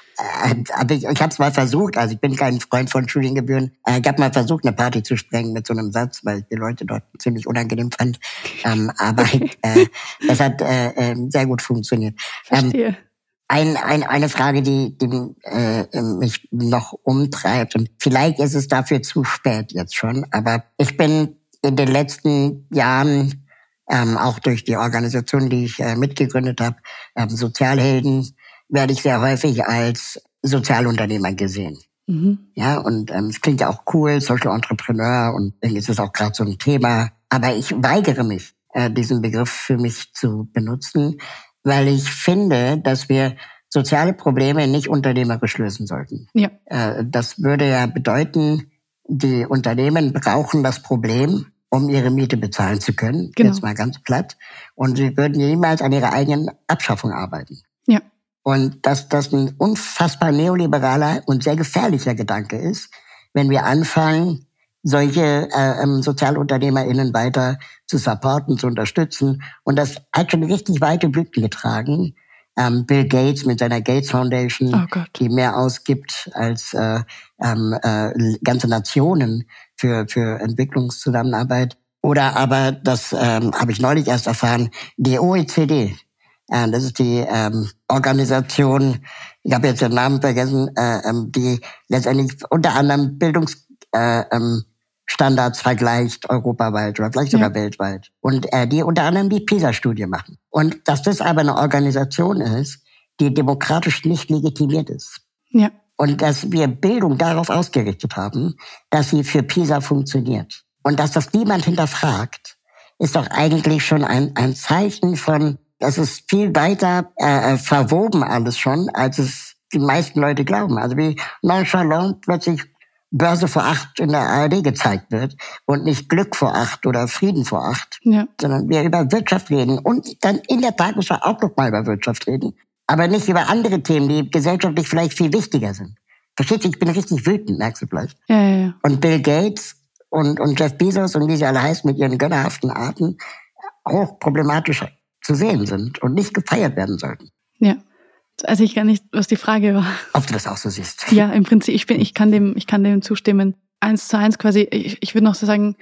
[SPEAKER 4] Aber ich, ich habe es mal versucht, also ich bin kein Freund von Studiengebühren. Ich habe mal versucht, eine Party zu sprengen mit so einem Satz, weil ich die Leute dort ziemlich unangenehm fand. Ähm, aber äh, das hat äh, sehr gut funktioniert.
[SPEAKER 5] Verstehe.
[SPEAKER 4] Ähm, ein, ein, eine Frage, die, die äh, mich noch umtreibt, und vielleicht ist es dafür zu spät jetzt schon, aber ich bin in den letzten Jahren, ähm, auch durch die Organisation, die ich äh, mitgegründet habe, ähm, Sozialhelden, werde ich sehr häufig als Sozialunternehmer gesehen. Mhm. Ja, und ähm, es klingt ja auch cool, Social Entrepreneur, und irgendwie ist es auch gerade so ein Thema. Aber ich weigere mich, äh, diesen Begriff für mich zu benutzen, weil ich finde, dass wir soziale Probleme nicht unternehmerisch lösen sollten. Ja. Äh, das würde ja bedeuten, die Unternehmen brauchen das Problem, um ihre Miete bezahlen zu können. Genau. Jetzt mal ganz platt. Und sie würden niemals an ihrer eigenen Abschaffung arbeiten. Ja. Und dass das ein unfassbar neoliberaler und sehr gefährlicher Gedanke ist, wenn wir anfangen, solche äh, ähm, SozialunternehmerInnen weiter zu supporten, zu unterstützen. Und das hat schon richtig weite Blüten getragen. Ähm, Bill Gates mit seiner Gates Foundation, oh die mehr ausgibt als äh, ähm, äh, ganze Nationen für für Entwicklungszusammenarbeit. Oder aber, das ähm, habe ich neulich erst erfahren, die O E C D. Äh, das ist die ähm, Organisation, ich habe jetzt den Namen vergessen, äh, ähm, die letztendlich unter anderem Bildungs äh, ähm, Standards vergleicht europaweit oder vielleicht sogar ja. weltweit. Und äh, die unter anderem die PISA-Studie machen. Und dass das aber eine Organisation ist, die demokratisch nicht legitimiert ist. Ja. Und dass wir Bildung darauf ausgerichtet haben, dass sie für PISA funktioniert. Und dass das niemand hinterfragt, ist doch eigentlich schon ein, ein Zeichen von, das ist viel weiter äh, verwoben alles schon, als es die meisten Leute glauben. Also wie nonchalant plötzlich Börse vor acht in der A R D gezeigt wird und nicht Glück vor acht oder Frieden vor acht, ja. sondern wir über Wirtschaft reden und dann in der Tagesschau auch noch mal über Wirtschaft reden, aber nicht über andere Themen, die gesellschaftlich vielleicht viel wichtiger sind. Versteht ihr? Ich bin richtig wütend, merkst du vielleicht. Ja, ja, ja. Und Bill Gates und, und Jeff Bezos und wie sie alle heißen mit ihren gönnerhaften Arten auch problematisch zu sehen sind und nicht gefeiert werden sollten.
[SPEAKER 5] Ja. Also ich gar nicht, was die Frage war.
[SPEAKER 4] Ob du das auch so siehst.
[SPEAKER 5] Ja, im Prinzip, ich bin, ich kann dem, ich kann dem zustimmen. Eins zu eins quasi, ich, ich würde noch so sagen,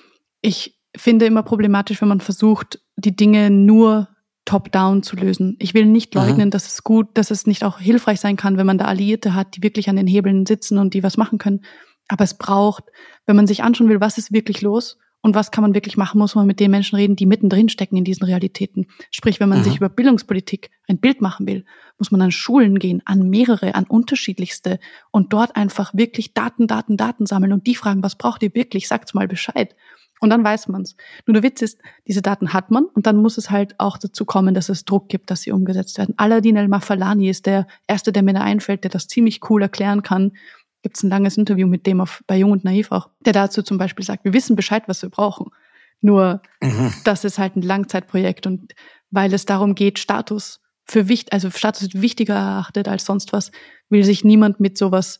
[SPEAKER 5] ich finde immer problematisch, wenn man versucht, die Dinge nur top-down zu lösen. Ich will nicht leugnen, mhm. dass es gut, dass es nicht auch hilfreich sein kann, wenn man da Alliierte hat, die wirklich an den Hebeln sitzen und die was machen können. Aber es braucht, wenn man sich anschauen will, was ist wirklich los und was kann man wirklich machen, muss man mit den Menschen reden, die mittendrin stecken in diesen Realitäten. Sprich, wenn man mhm. sich über Bildungspolitik ein Bild machen will, muss man an Schulen gehen, an mehrere, an unterschiedlichste und dort einfach wirklich Daten, Daten, Daten sammeln und die fragen, was braucht ihr wirklich, sagt's mal Bescheid. Und dann weiß man's. Nur der Witz ist, diese Daten hat man und dann muss es halt auch dazu kommen, dass es Druck gibt, dass sie umgesetzt werden. Aladin El-Mafalani ist der Erste, der mir da einfällt, der das ziemlich cool erklären kann. Gibt's ein langes Interview mit dem auf, bei Jung und Naiv auch, der dazu zum Beispiel sagt, wir wissen Bescheid, was wir brauchen. Nur, mhm. das ist halt ein Langzeitprojekt und weil es darum geht, Status für wichtig, also Status wird wichtiger erachtet als sonst was, will sich niemand mit sowas,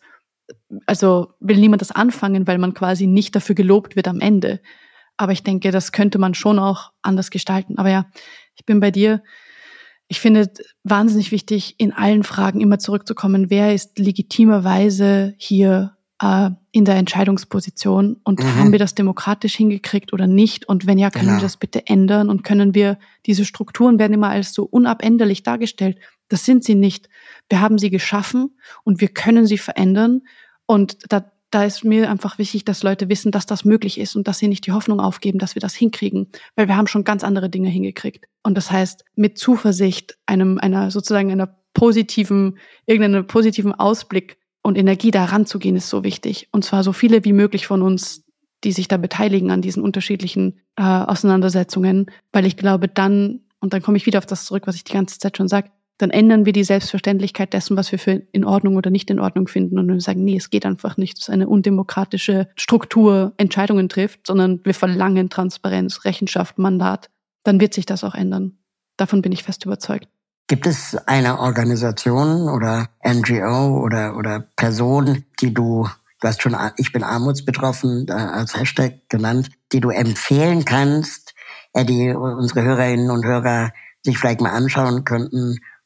[SPEAKER 5] also will niemand das anfangen, weil man quasi nicht dafür gelobt wird am Ende. Aber ich denke, das könnte man schon auch anders gestalten. Aber ja, ich bin bei dir. Ich finde wahnsinnig wichtig, in allen Fragen immer zurückzukommen, wer ist legitimerweise hier äh, in der Entscheidungsposition und mhm. haben wir das demokratisch hingekriegt oder nicht? Und wenn ja, können genau. wir das bitte ändern und können wir, diese Strukturen werden immer als so unabänderlich dargestellt. Das sind sie nicht. Wir haben sie geschaffen und wir können sie verändern. Und da, da ist mir einfach wichtig, dass Leute wissen, dass das möglich ist und dass sie nicht die Hoffnung aufgeben, dass wir das hinkriegen, weil wir haben schon ganz andere Dinge hingekriegt. Und das heißt, mit Zuversicht, einem, einer sozusagen einer positiven, irgendeinem positiven Ausblick und Energie da ranzugehen, ist so wichtig. Und zwar so viele wie möglich von uns, die sich da beteiligen an diesen unterschiedlichen äh, Auseinandersetzungen, weil ich glaube, dann, und dann komme ich wieder auf das zurück, was ich die ganze Zeit schon sage, dann ändern wir die Selbstverständlichkeit dessen, was wir für in Ordnung oder nicht in Ordnung finden und wir sagen, nee, es geht einfach nicht, dass eine undemokratische Struktur Entscheidungen trifft, sondern wir verlangen Transparenz, Rechenschaft, Mandat, dann wird sich das auch ändern. Davon bin ich fest überzeugt.
[SPEAKER 4] Gibt es eine Organisation oder N G O oder oder Person, die du, du hast schon ich bin armutsbetroffen äh, als Hashtag genannt, die du empfehlen kannst, äh, die unsere Hörerinnen und Hörer sich vielleicht mal anschauen könnten,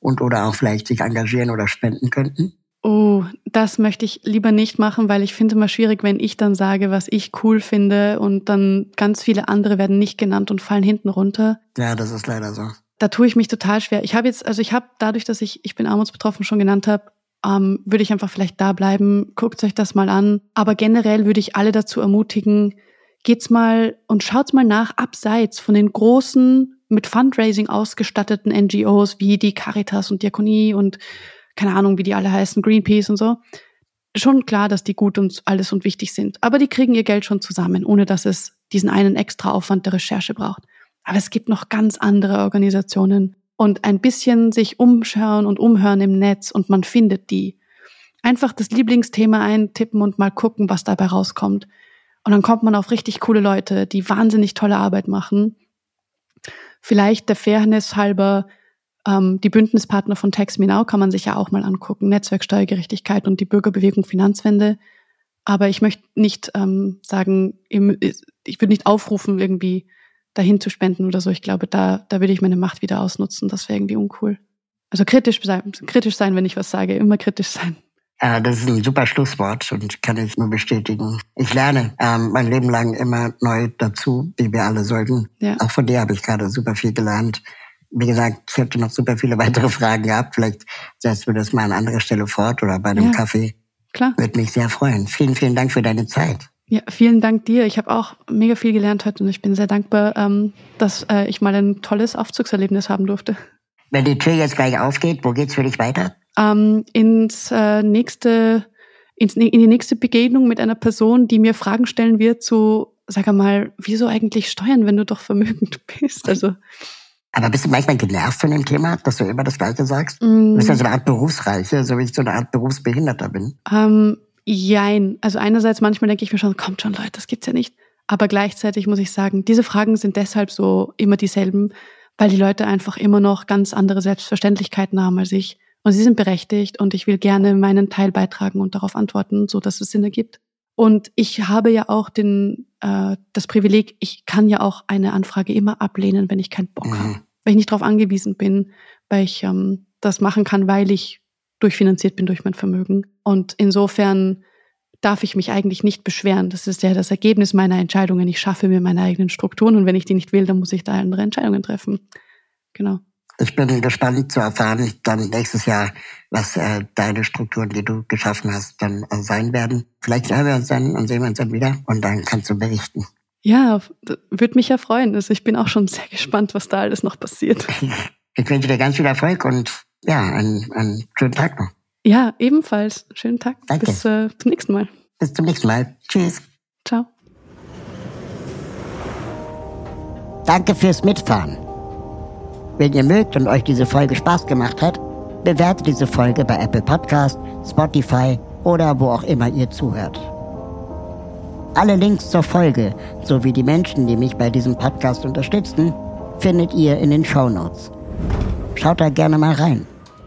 [SPEAKER 4] und oder auch vielleicht sich engagieren oder spenden könnten?
[SPEAKER 5] Oh, das möchte ich lieber nicht machen, weil ich finde immer schwierig, wenn ich dann sage, was ich cool finde und dann ganz viele andere werden nicht genannt und fallen hinten runter.
[SPEAKER 4] Ja, das ist leider so.
[SPEAKER 5] Da tue ich mich total schwer. Ich habe jetzt, also ich habe dadurch, dass ich ich bin armutsbetroffen schon genannt habe, ähm, würde ich einfach vielleicht da bleiben. Guckt euch das mal an. Aber generell würde ich alle dazu ermutigen, geht's mal und schaut's mal nach, abseits von den großen, mit Fundraising ausgestatteten N G Os wie die Caritas und Diakonie und keine Ahnung, wie die alle heißen, Greenpeace und so. Schon klar, dass die gut und alles und wichtig sind. Aber die kriegen ihr Geld schon zusammen, ohne dass es diesen einen extra Aufwand der Recherche braucht. Aber es gibt noch ganz andere Organisationen. Und ein bisschen sich umschauen und umhören im Netz und man findet die. Einfach das Lieblingsthema eintippen und mal gucken, was dabei rauskommt. Und dann kommt man auf richtig coole Leute, die wahnsinnig tolle Arbeit machen. Vielleicht der Fairness halber, ähm, die Bündnispartner von Tax Me Now kann man sich ja auch mal angucken. Netzwerk Steuergerechtigkeit und die Bürgerbewegung Finanzwende. Aber ich möchte nicht ähm, sagen, ich würde nicht aufrufen, irgendwie dahin zu spenden oder so. Ich glaube, da da würde ich meine Macht wieder ausnutzen. Das wäre irgendwie uncool. Also kritisch sein, kritisch sein, wenn ich was sage. Immer kritisch sein.
[SPEAKER 4] Ja, das ist ein super Schlusswort und kann ich nur bestätigen. Ich lerne ähm, mein Leben lang immer neu dazu, wie wir alle sollten. Ja. Auch von dir habe ich gerade super viel gelernt. Wie gesagt, ich hätte noch super viele weitere Fragen gehabt. Vielleicht setzen wir das mal an anderer Stelle fort oder bei einem ja, Kaffee.
[SPEAKER 5] Klar.
[SPEAKER 4] Würde mich sehr freuen. Vielen, vielen Dank für deine Zeit.
[SPEAKER 5] Ja, vielen Dank dir. Ich habe auch mega viel gelernt heute und ich bin sehr dankbar, ähm, dass äh, ich mal ein tolles Aufzugserlebnis haben durfte.
[SPEAKER 4] Wenn die Tür jetzt gleich aufgeht, wo geht's für dich weiter?
[SPEAKER 5] Ähm, ins äh, nächste, ins, in die nächste Begegnung mit einer Person, die mir Fragen stellen wird zu, sag mal, wieso eigentlich steuern, wenn du doch vermögend bist? Also.
[SPEAKER 4] Aber bist du manchmal genervt von dem Thema, dass du immer das Gleiche sagst? Mm. Du bist ja so eine Art Berufsreiche, so wie ich so eine Art Berufsbehinderter bin.
[SPEAKER 5] Ähm, jein. Also einerseits manchmal denke ich mir schon, kommt schon Leute, das gibt's ja nicht. Aber gleichzeitig muss ich sagen, diese Fragen sind deshalb so immer dieselben, weil die Leute einfach immer noch ganz andere Selbstverständlichkeiten haben als ich. Und sie sind berechtigt und ich will gerne meinen Teil beitragen und darauf antworten, so dass es Sinn ergibt. Und ich habe ja auch den äh, das Privileg, ich kann ja auch eine Anfrage immer ablehnen, wenn ich keinen Bock mhm. habe. Wenn ich nicht darauf angewiesen bin, weil ich ähm, das machen kann, weil ich durchfinanziert bin durch mein Vermögen. Und insofern darf ich mich eigentlich nicht beschweren. Das ist ja das Ergebnis meiner Entscheidungen. Ich schaffe mir meine eigenen Strukturen und wenn ich die nicht will, dann muss ich da andere Entscheidungen treffen. Genau.
[SPEAKER 4] Ich bin gespannt zu erfahren, dann nächstes Jahr, was äh, deine Strukturen, die du geschaffen hast, dann äh, sein werden. Vielleicht hören wir uns dann und sehen wir uns dann wieder und dann kannst du berichten.
[SPEAKER 5] Ja, würde mich ja freuen. Also ich bin auch schon sehr gespannt, was da alles noch passiert.
[SPEAKER 4] Ich wünsche dir ganz viel Erfolg und ja, einen, einen schönen Tag noch.
[SPEAKER 5] Ja, ebenfalls. Schönen Tag.
[SPEAKER 4] Danke.
[SPEAKER 5] Bis äh, zum nächsten Mal.
[SPEAKER 4] Bis zum nächsten Mal. Tschüss.
[SPEAKER 5] Ciao.
[SPEAKER 4] Danke fürs Mitfahren. Wenn ihr mögt und euch diese Folge Spaß gemacht hat, bewertet diese Folge bei Apple Podcast, Spotify oder wo auch immer ihr zuhört. Alle Links zur Folge sowie die Menschen, die mich bei diesem Podcast unterstützen, findet ihr in den Shownotes. Schaut da gerne mal rein.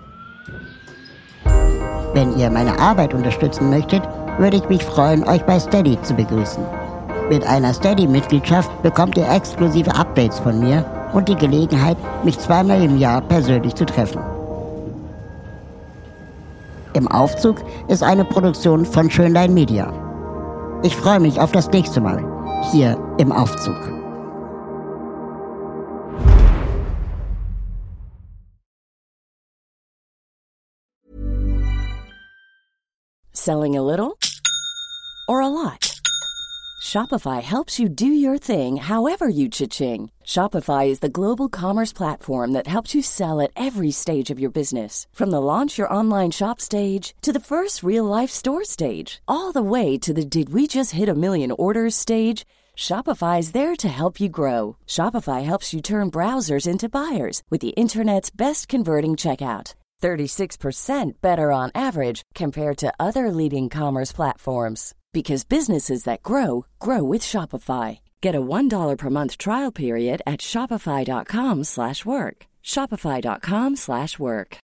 [SPEAKER 4] Wenn ihr meine Arbeit unterstützen möchtet, würde ich mich freuen, euch bei Steady zu begrüßen. Mit einer Steady-Mitgliedschaft bekommt ihr exklusive Updates von mir und die Gelegenheit, mich zweimal im Jahr persönlich zu treffen. Im Aufzug ist eine Produktion von Schönlein Media. Ich freue mich auf das nächste Mal, hier im Aufzug.
[SPEAKER 7] Selling a little or a lot? Shopify helps you do your thing however you cha-ching. Shopify is the global commerce platform that helps you sell at every stage of your business. From the launch your online shop stage to the first real-life store stage, all the way to the did we just hit a million orders stage. Shopify is there to help you grow. Shopify helps you turn browsers into buyers with the internet's best converting checkout. thirty-six percent better on average compared to other leading commerce platforms. Because businesses that grow, grow with Shopify. Get a one dollar per month trial period at shopify.com slash work. Shopify.com slash work.